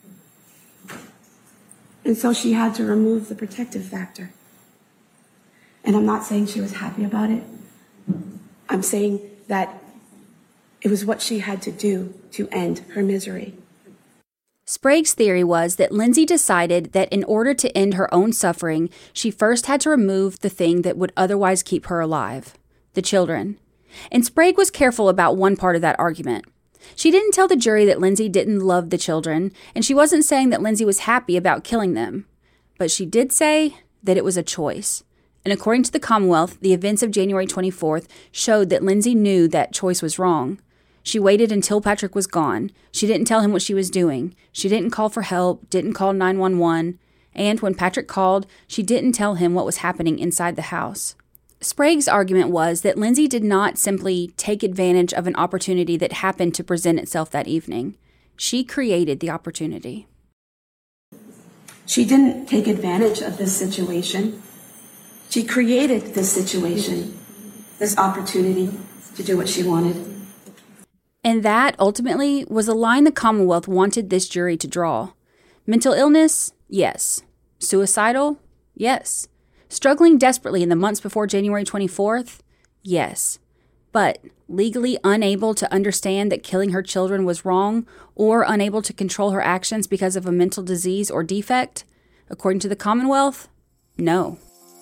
And so she had to remove the protective factor. And I'm not saying she was happy about it. I'm saying that it was what she had to do to end her misery. Sprague's theory was that Lindsay decided that in order to end her own suffering, she first had to remove the thing that would otherwise keep her alive, the children. And Sprague was careful about one part of that argument. She didn't tell the jury that Lindsay didn't love the children, and she wasn't saying that Lindsay was happy about killing them. But she did say that it was a choice. And according to the Commonwealth, the events of January twenty-fourth showed that Lindsay knew that choice was wrong. She waited until Patrick was gone. She didn't tell him what she was doing. She didn't call for help, didn't call nine one one. And when Patrick called, she didn't tell him what was happening inside the house. Sprague's argument was that Lindsay did not simply take advantage of an opportunity that happened to present itself that evening. She created the opportunity. She didn't take advantage of this situation. She created this situation, this opportunity to do what she wanted. And that, ultimately, was a line the Commonwealth wanted this jury to draw. Mental illness? Yes. Suicidal? Yes. Struggling desperately in the months before January twenty-fourth? Yes. But legally unable to understand that killing her children was wrong or unable to control her actions because of a mental disease or defect? According to the Commonwealth, no.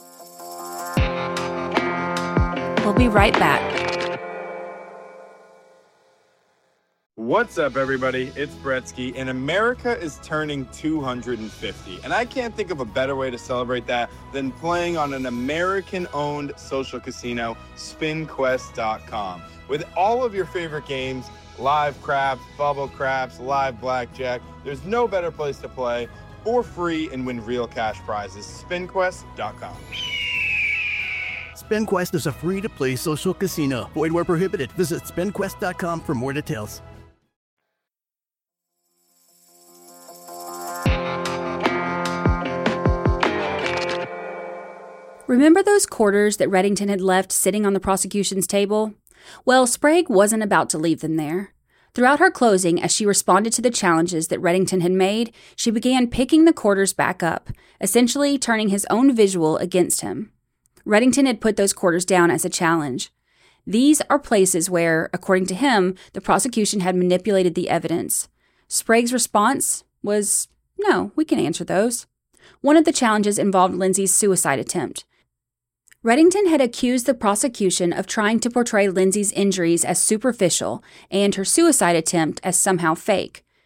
We'll be right back. What's up, everybody? It's Bretsky, and America is turning two hundred fifty. And I can't think of a better way to celebrate that than playing on an American-owned social casino, spin quest dot com. With all of your favorite games, live craps, bubble craps, live blackjack, there's no better place to play for free and win real cash prizes. spin quest dot com. SpinQuest is a free-to-play social casino. Void where prohibited. Visit spin quest dot com for more details. Remember those quarters that Reddington had left sitting on the prosecution's table? Well, Sprague wasn't about to leave them there. Throughout her closing, as she responded to the challenges that Reddington had made, she began picking the quarters back up, essentially turning his own visual against him. Reddington had put those quarters down as a challenge. These are places where, according to him, the prosecution had manipulated the evidence. Sprague's response was, no, we can answer those. One of the challenges involved Lindsay's suicide attempt. Reddington had accused the prosecution of trying to portray Lindsay's injuries as superficial and her suicide attempt as somehow fake.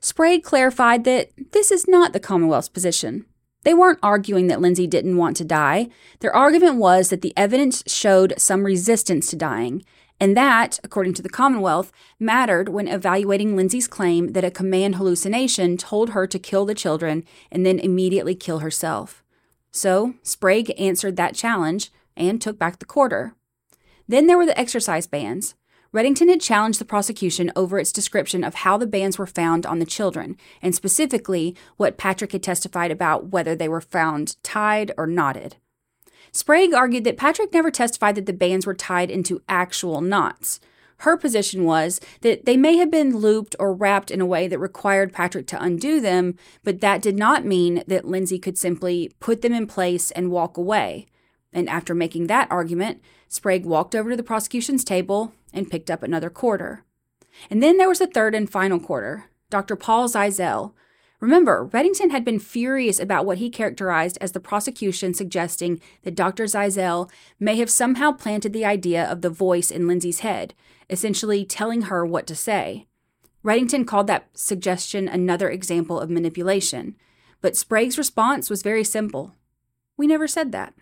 Sprague clarified that this is not the Commonwealth's position. They weren't arguing that Lindsay didn't want to die. Their argument was that the evidence showed some resistance to dying, and that, according to the Commonwealth, mattered when evaluating Lindsay's claim that a command hallucination told her to kill the children and then immediately kill herself. So, Sprague answered that challenge and took back the quarter. Then there were the exercise bands. Reddington had challenged the prosecution over its description of how the bands were found on the children, and specifically what Patrick had testified about whether they were found tied or knotted. Sprague argued that Patrick never testified that the bands were tied into actual knots. Her position was that they may have been looped or wrapped in a way that required Patrick to undo them, but that did not mean that Lindsay could simply put them in place and walk away. And after making that argument, Sprague walked over to the prosecution's table and picked up another quarter. And then there was the third and final quarter, Doctor Paul Zeisel. Remember, Reddington had been furious about what he characterized as the prosecution suggesting that Doctor Zeisel may have somehow planted the idea of the voice in Lindsay's head, essentially telling her what to say. Reddington called that suggestion another example of manipulation, but Sprague's response was very simple. We never said that.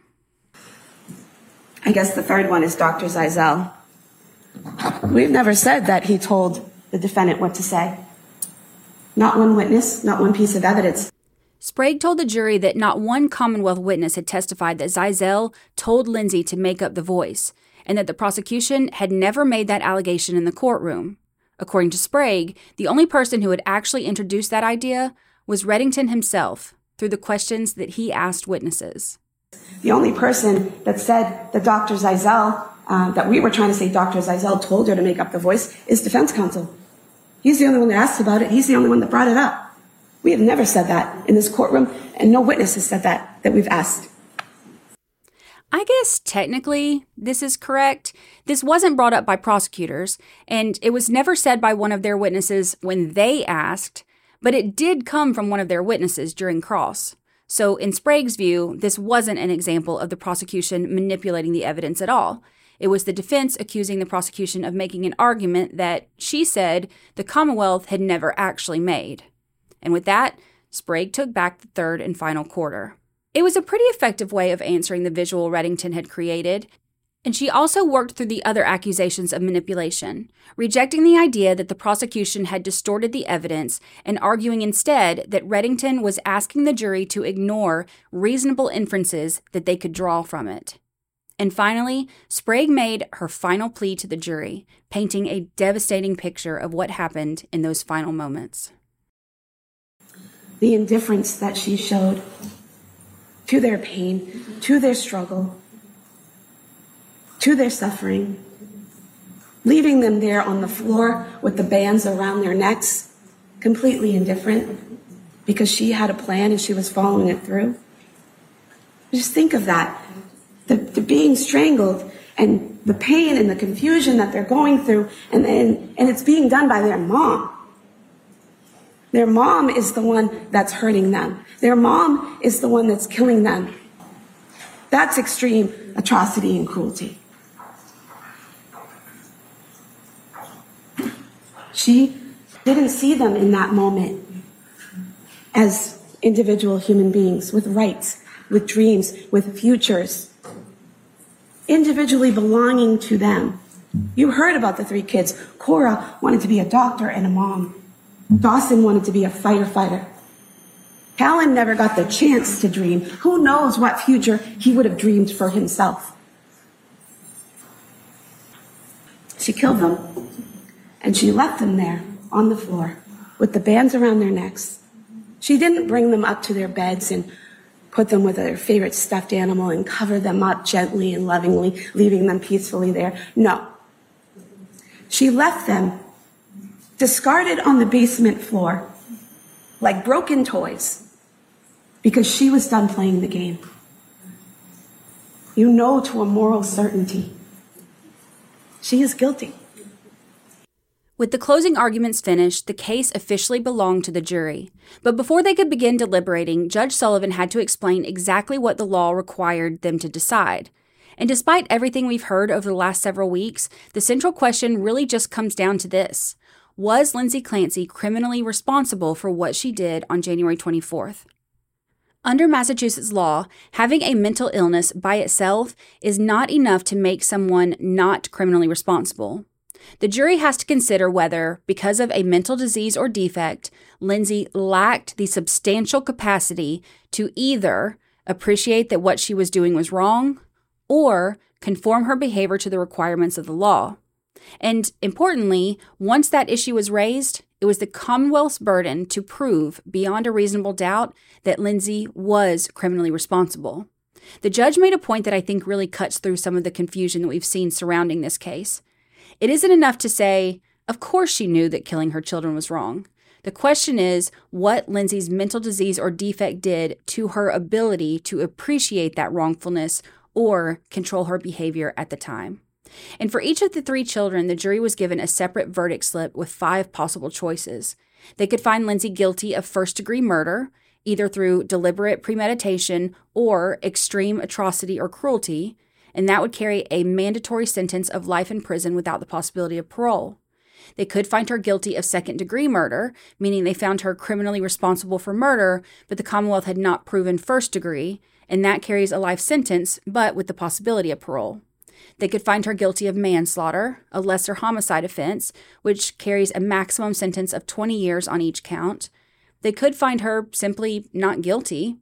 I guess the third one is Doctor Zeisel. We've never said that he told the defendant what to say. Not one witness, not one piece of evidence. Sprague told the jury that not one Commonwealth witness had testified that Zeisel told Lindsay to make up the voice, and that the prosecution had never made that allegation in the courtroom. According to Sprague, the only person who had actually introduced that idea was Reddington himself, through the questions that he asked witnesses. The only person that said that Doctor Zeisel, uh, that we were trying to say Doctor Zeisel told her to make up the voice, is defense counsel. He's the only one that asked about it. He's the only one that brought it up. We have never said that in this courtroom, and no witness has said that, that we've asked. I guess technically this is correct. This wasn't brought up by prosecutors, and it was never said by one of their witnesses when they asked, but it did come from one of their witnesses during cross. So in Sprague's view, this wasn't an example of the prosecution manipulating the evidence at all. It was the defense accusing the prosecution of making an argument that, she said, the Commonwealth had never actually made. And with that, Sprague took back the third and final quarter. It was a pretty effective way of answering the visual Reddington had created, and she also worked through the other accusations of manipulation, rejecting the idea that the prosecution had distorted the evidence and arguing instead that Reddington was asking the jury to ignore reasonable inferences that they could draw from it. And finally, Sprague made her final plea to the jury, painting a devastating picture of what happened in those final moments. The indifference that she showed to their pain, to their struggle, to their suffering, leaving them there on the floor with the bands around their necks, completely indifferent, because she had a plan and she was following it through. Just think of that. The, the being strangled and the pain and the confusion that they're going through, and, and, and it's being done by their mom. Their mom is the one that's hurting them. Their mom is the one that's killing them. That's extreme atrocity and cruelty. She didn't see them in that moment as individual human beings with rights, with dreams, with futures, individually belonging to them. You heard about the three kids. Cora wanted to be a doctor and a mom. Dawson wanted to be a firefighter. Callan never got the chance to dream. Who knows what future he would have dreamed for himself. She killed them, and she left them there on the floor with the bands around their necks. She didn't bring them up to their beds and put them with their favorite stuffed animal and cover them up gently and lovingly, leaving them peacefully there. No. She left them discarded on the basement floor like broken toys because she was done playing the game. You know to a moral certainty, she is guilty. With the closing arguments finished, the case officially belonged to the jury. But before they could begin deliberating, Judge Sullivan had to explain exactly what the law required them to decide. And despite everything we've heard over the last several weeks, the central question really just comes down to this. Was Lindsay Clancy criminally responsible for what she did on January twenty-fourth? Under Massachusetts law, having a mental illness by itself is not enough to make someone not criminally responsible. The jury has to consider whether, because of a mental disease or defect, Lindsay lacked the substantial capacity to either appreciate that what she was doing was wrong or conform her behavior to the requirements of the law. And importantly, once that issue was raised, it was the Commonwealth's burden to prove beyond a reasonable doubt that Lindsay was criminally responsible. The judge made a point that I think really cuts through some of the confusion that we've seen surrounding this case. It isn't enough to say, of course she knew that killing her children was wrong. The question is what Lindsay's mental disease or defect did to her ability to appreciate that wrongfulness or control her behavior at the time. And for each of the three children, the jury was given a separate verdict slip with five possible choices. They could find Lindsay guilty of first-degree murder, either through deliberate premeditation or extreme atrocity or cruelty, and that would carry a mandatory sentence of life in prison without the possibility of parole. They could find her guilty of second-degree murder, meaning they found her criminally responsible for murder, but the Commonwealth had not proven first degree, and that carries a life sentence, but with the possibility of parole. They could find her guilty of manslaughter, a lesser homicide offense, which carries a maximum sentence of twenty years on each count. They could find her simply not guilty,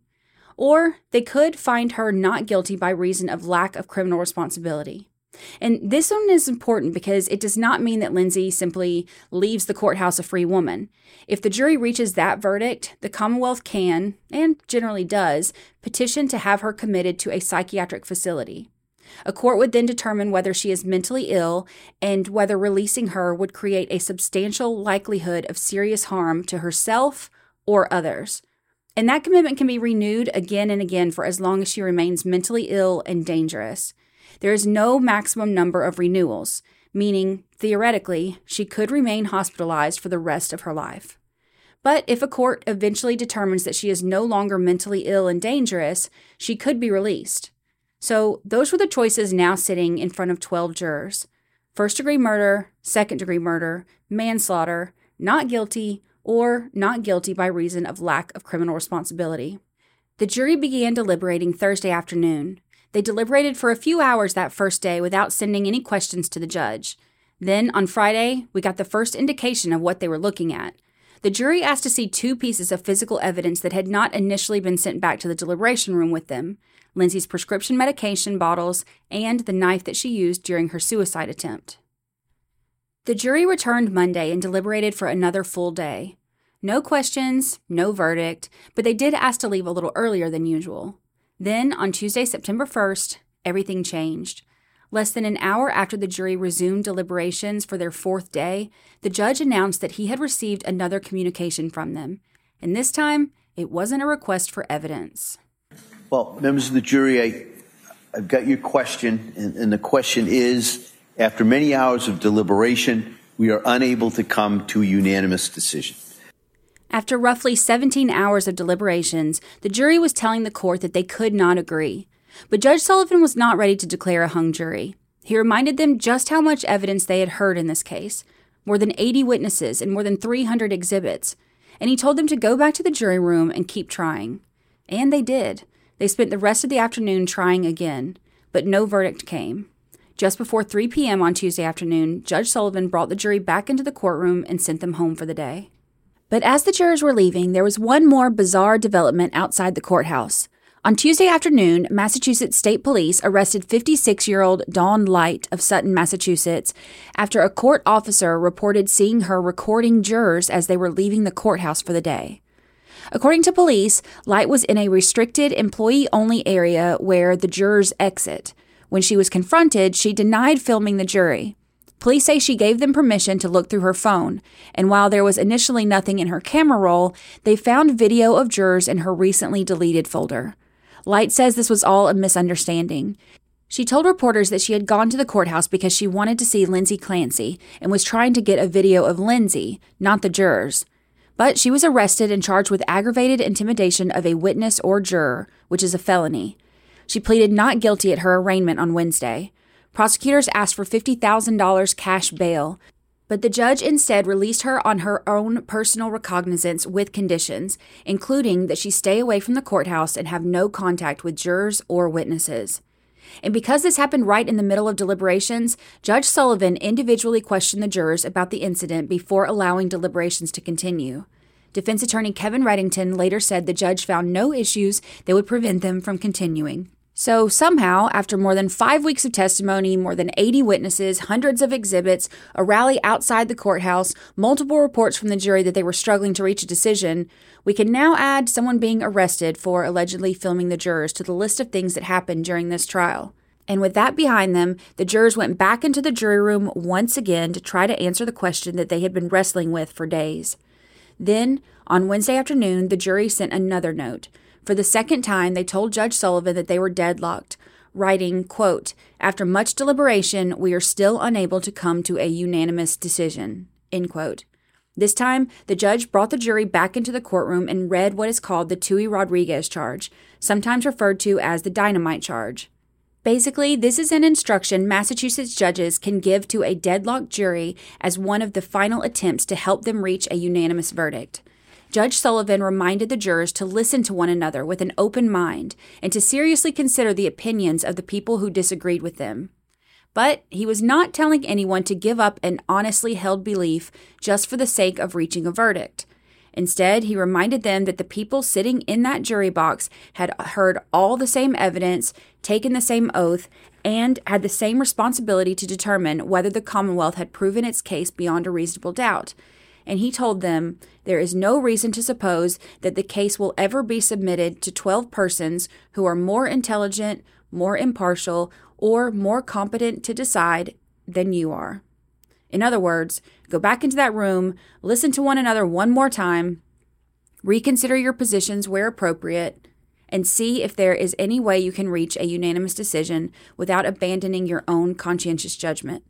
or they could find her not guilty by reason of lack of criminal responsibility. And this one is important because it does not mean that Lindsay simply leaves the courthouse a free woman. If the jury reaches that verdict, the Commonwealth can, and generally does, petition to have her committed to a psychiatric facility. A court would then determine whether she is mentally ill and whether releasing her would create a substantial likelihood of serious harm to herself or others. And that commitment can be renewed again and again for as long as she remains mentally ill and dangerous. There is no maximum number of renewals, meaning, theoretically, she could remain hospitalized for the rest of her life. But if a court eventually determines that she is no longer mentally ill and dangerous, she could be released. So those were the choices now sitting in front of twelve jurors. First-degree murder, second-degree murder, manslaughter, not guilty, or not guilty by reason of lack of criminal responsibility. The jury began deliberating Thursday afternoon. They deliberated for a few hours that first day without sending any questions to the judge. Then, on Friday, we got the first indication of what they were looking at. The jury asked to see two pieces of physical evidence that had not initially been sent back to the deliberation room with them: Lindsay's prescription medication bottles and the knife that she used during her suicide attempt. The jury returned Monday and deliberated for another full day. No questions, no verdict, but they did ask to leave a little earlier than usual. Then, on Tuesday, September first, everything changed. Less than an hour after the jury resumed deliberations for their fourth day, the judge announced that he had received another communication from them. And this time, it wasn't a request for evidence. Well, members of the jury, I, I've got your question, and, and the question is, after many hours of deliberation, we are unable to come to a unanimous decision. After roughly seventeen hours of deliberations, the jury was telling the court that they could not agree. But Judge Sullivan was not ready to declare a hung jury. He reminded them just how much evidence they had heard in this case, more than eighty witnesses and more than three hundred exhibits, and he told them to go back to the jury room and keep trying. And they did. They spent the rest of the afternoon trying again, but no verdict came. Just before three p.m. on Tuesday afternoon, Judge Sullivan brought the jury back into the courtroom and sent them home for the day. But as the jurors were leaving, there was one more bizarre development outside the courthouse. On Tuesday afternoon, Massachusetts State Police arrested fifty-six-year-old Dawn Light of Sutton, Massachusetts, after a court officer reported seeing her recording jurors as they were leaving the courthouse for the day. According to police, Light was in a restricted employee-only area where the jurors exit. When she was confronted, she denied filming the jury. Police say she gave them permission to look through her phone, and while there was initially nothing in her camera roll, they found video of jurors in her recently deleted folder. Light says this was all a misunderstanding. She told reporters that she had gone to the courthouse because she wanted to see Lindsay Clancy and was trying to get a video of Lindsay, not the jurors. But she was arrested and charged with aggravated intimidation of a witness or juror, which is a felony. She pleaded not guilty at her arraignment on Wednesday. Prosecutors asked for fifty thousand dollars cash bail. But the judge instead released her on her own personal recognizance with conditions, including that she stay away from the courthouse and have no contact with jurors or witnesses. And because this happened right in the middle of deliberations, Judge Sullivan individually questioned the jurors about the incident before allowing deliberations to continue. Defense attorney Kevin Reddington later said the judge found no issues that would prevent them from continuing. So somehow, after more than five weeks of testimony, more than eighty witnesses, hundreds of exhibits, a rally outside the courthouse, multiple reports from the jury that they were struggling to reach a decision, we can now add someone being arrested for allegedly filming the jurors to the list of things that happened during this trial. And with that behind them, the jurors went back into the jury room once again to try to answer the question that they had been wrestling with for days. Then, on Wednesday afternoon, the jury sent another note. For the second time, they told Judge Sullivan that they were deadlocked, writing, quote, "After much deliberation, we are still unable to come to a unanimous decision," end quote. This time, the judge brought the jury back into the courtroom and read what is called the Tui Rodriguez charge, sometimes referred to as the dynamite charge. Basically, this is an instruction Massachusetts judges can give to a deadlocked jury as one of the final attempts to help them reach a unanimous verdict. Judge Sullivan reminded the jurors to listen to one another with an open mind and to seriously consider the opinions of the people who disagreed with them. But he was not telling anyone to give up an honestly held belief just for the sake of reaching a verdict. Instead, he reminded them that the people sitting in that jury box had heard all the same evidence, taken the same oath, and had the same responsibility to determine whether the Commonwealth had proven its case beyond a reasonable doubt. And he told them there is no reason to suppose that the case will ever be submitted to twelve persons who are more intelligent, more impartial, or more competent to decide than you are. In other words, go back into that room, listen to one another one more time, reconsider your positions where appropriate, and see if there is any way you can reach a unanimous decision without abandoning your own conscientious judgment.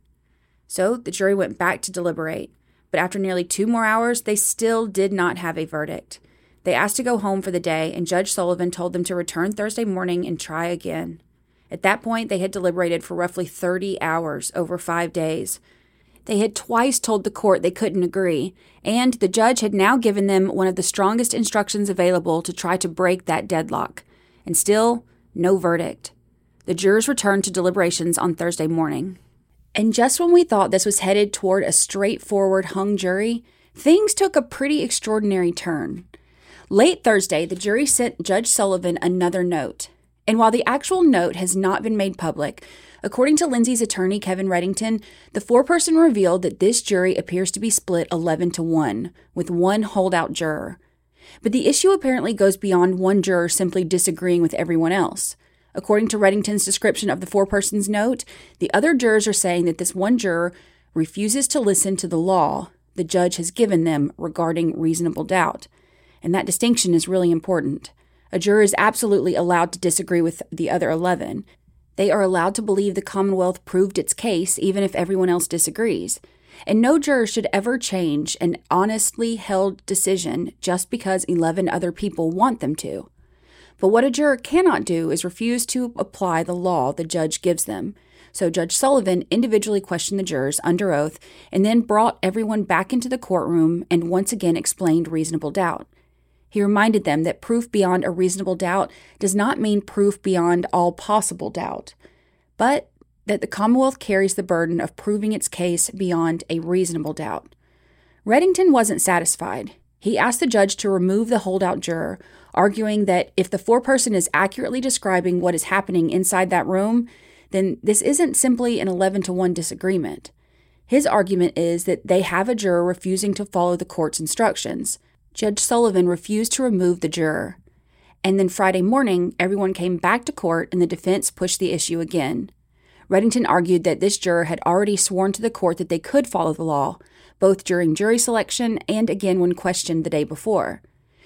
So the jury went back to deliberate. But after nearly two more hours, they still did not have a verdict. They asked to go home for the day, and Judge Sullivan told them to return Thursday morning and try again. At that point, they had deliberated for roughly thirty hours over five days. They had twice told the court they couldn't agree, and the judge had now given them one of the strongest instructions available to try to break that deadlock. And still, no verdict. The jurors returned to deliberations on Thursday morning. And just when we thought this was headed toward a straightforward hung jury, things took a pretty extraordinary turn. Late Thursday, the jury sent Judge Sullivan another note. And while the actual note has not been made public, according to Lindsay's attorney, Kevin Reddington, the foreperson revealed that this jury appears to be split eleven to one, with one holdout juror. But the issue apparently goes beyond one juror simply disagreeing with everyone else. According to Reddington's description of the foreperson's note, the other jurors are saying that this one juror refuses to listen to the law the judge has given them regarding reasonable doubt. And that distinction is really important. A juror is absolutely allowed to disagree with the other eleven. They are allowed to believe the Commonwealth proved its case even if everyone else disagrees. And no juror should ever change an honestly held decision just because eleven other people want them to. But what a juror cannot do is refuse to apply the law the judge gives them. So Judge Sullivan individually questioned the jurors under oath and then brought everyone back into the courtroom and once again explained reasonable doubt. He reminded them that proof beyond a reasonable doubt does not mean proof beyond all possible doubt, but that the Commonwealth carries the burden of proving its case beyond a reasonable doubt. Reddington wasn't satisfied. He asked the judge to remove the holdout juror, arguing that if the foreperson is accurately describing what is happening inside that room, then this isn't simply an eleven to one disagreement. His argument is that they have a juror refusing to follow the court's instructions. Judge Sullivan refused to remove the juror. And then Friday morning, everyone came back to court and the defense pushed the issue again. Reddington argued that this juror had already sworn to the court that they could follow the law, both during jury selection and again when questioned the day before.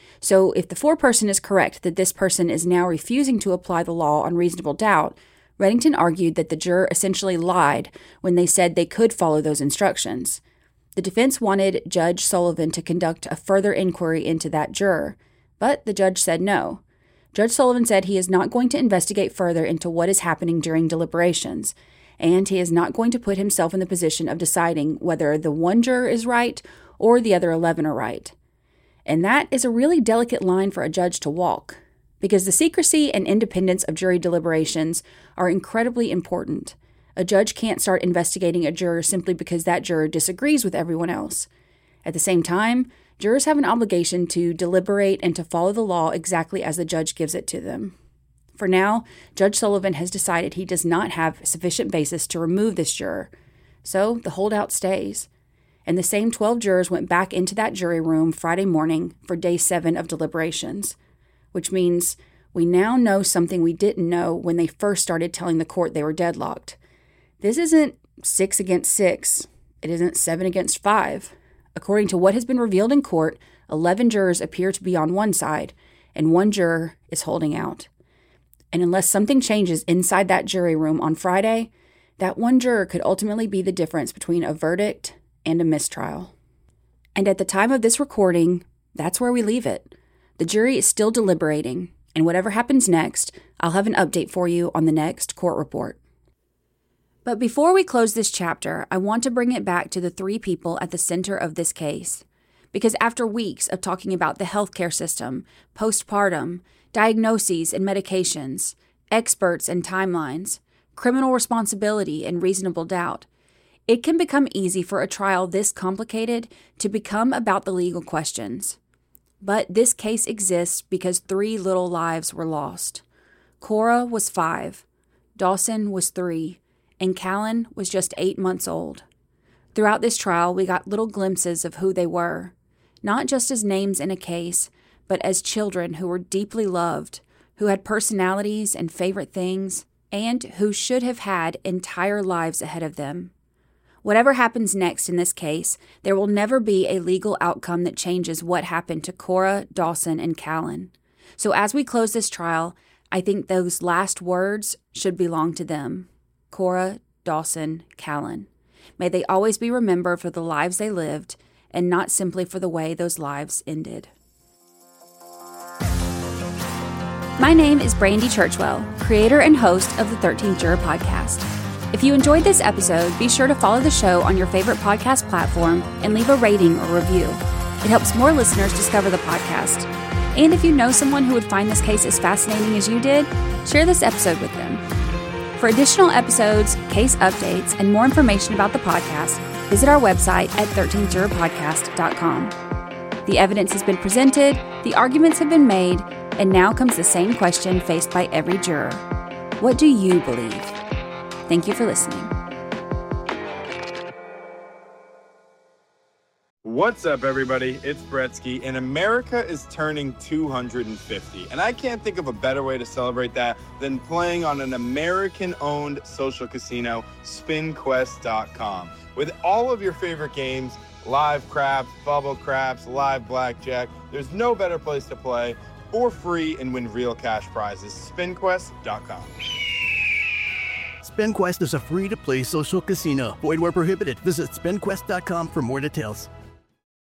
So if the foreperson is correct that this person is now refusing to apply the law on reasonable doubt, Reddington argued that the juror essentially lied when they said they could follow those instructions. The defense wanted Judge Sullivan to conduct a further inquiry into that juror, but the judge said no. Judge Sullivan said he is not going to investigate further into what is happening during deliberations, and he is not going to put himself in the position of deciding whether the one juror is right or the other eleven are right. And that is a really delicate line for a judge to walk, because the secrecy and independence of jury deliberations are incredibly important. A judge can't start investigating a juror simply because that juror disagrees with everyone else. At the same time, jurors have an obligation to deliberate and to follow the law exactly as the judge gives it to them. For now, Judge Sullivan has decided he does not have sufficient basis to remove this juror, so the holdout stays. And the same twelve jurors went back into that jury room Friday morning for day seven of deliberations, which means we now know something we didn't know when they first started telling the court they were deadlocked. This isn't six against six. It isn't seven against five. According to what has been revealed in court, eleven jurors appear to be on one side, and one juror is holding out. And unless something changes inside that jury room on Friday, that one juror could ultimately be the difference between a verdict and a mistrial. And at the time of this recording, that's where we leave it. The jury is still deliberating, and whatever happens next, I'll have an update for you on the next court report. But before we close this chapter, I want to bring it back to the three people at the center of this case. Because after weeks of talking about the healthcare system, postpartum, diagnoses and medications, experts and timelines, criminal responsibility and reasonable doubt, it can become easy for a trial this complicated to become about the legal questions. But this case exists because three little lives were lost. Cora was five, Dawson was three, and Callan was just eight months old. Throughout this trial, we got little glimpses of who they were, not just as names in a case, but as children who were deeply loved, who had personalities and favorite things, and who should have had entire lives ahead of them. Whatever happens next in this case, there will never be a legal outcome that changes what happened to Cora, Dawson, and Callan. So as we close this trial, I think those last words should belong to them. Cora, Dawson, Callan. May they always be remembered for the lives they lived, and not simply for the way those lives ended. My name is Brandy Churchwell, creator and host of the thirteenth Juror Podcast. If you enjoyed this episode, be sure to follow the show on your favorite podcast platform and leave a rating or review. It helps more listeners discover the podcast. And if you know someone who would find this case as fascinating as you did, share this episode with them. For additional episodes, case updates, and more information about the podcast, visit our website at thirteenth juror podcast dot com. The evidence has been presented, the arguments have been made, and now comes the same question faced by every juror. What do you believe? Thank you for listening. What's up, everybody? It's Bretsky, and America is turning two hundred fifty. And I can't think of a better way to celebrate that than playing on an American-owned social casino, spin quest dot com. With all of your favorite games, live craps, bubble craps, live blackjack, there's no better place to play for free and win real cash prizes. spin quest dot com. SpinQuest is a free-to-play social casino. Void where prohibited. Visit spin quest dot com for more details.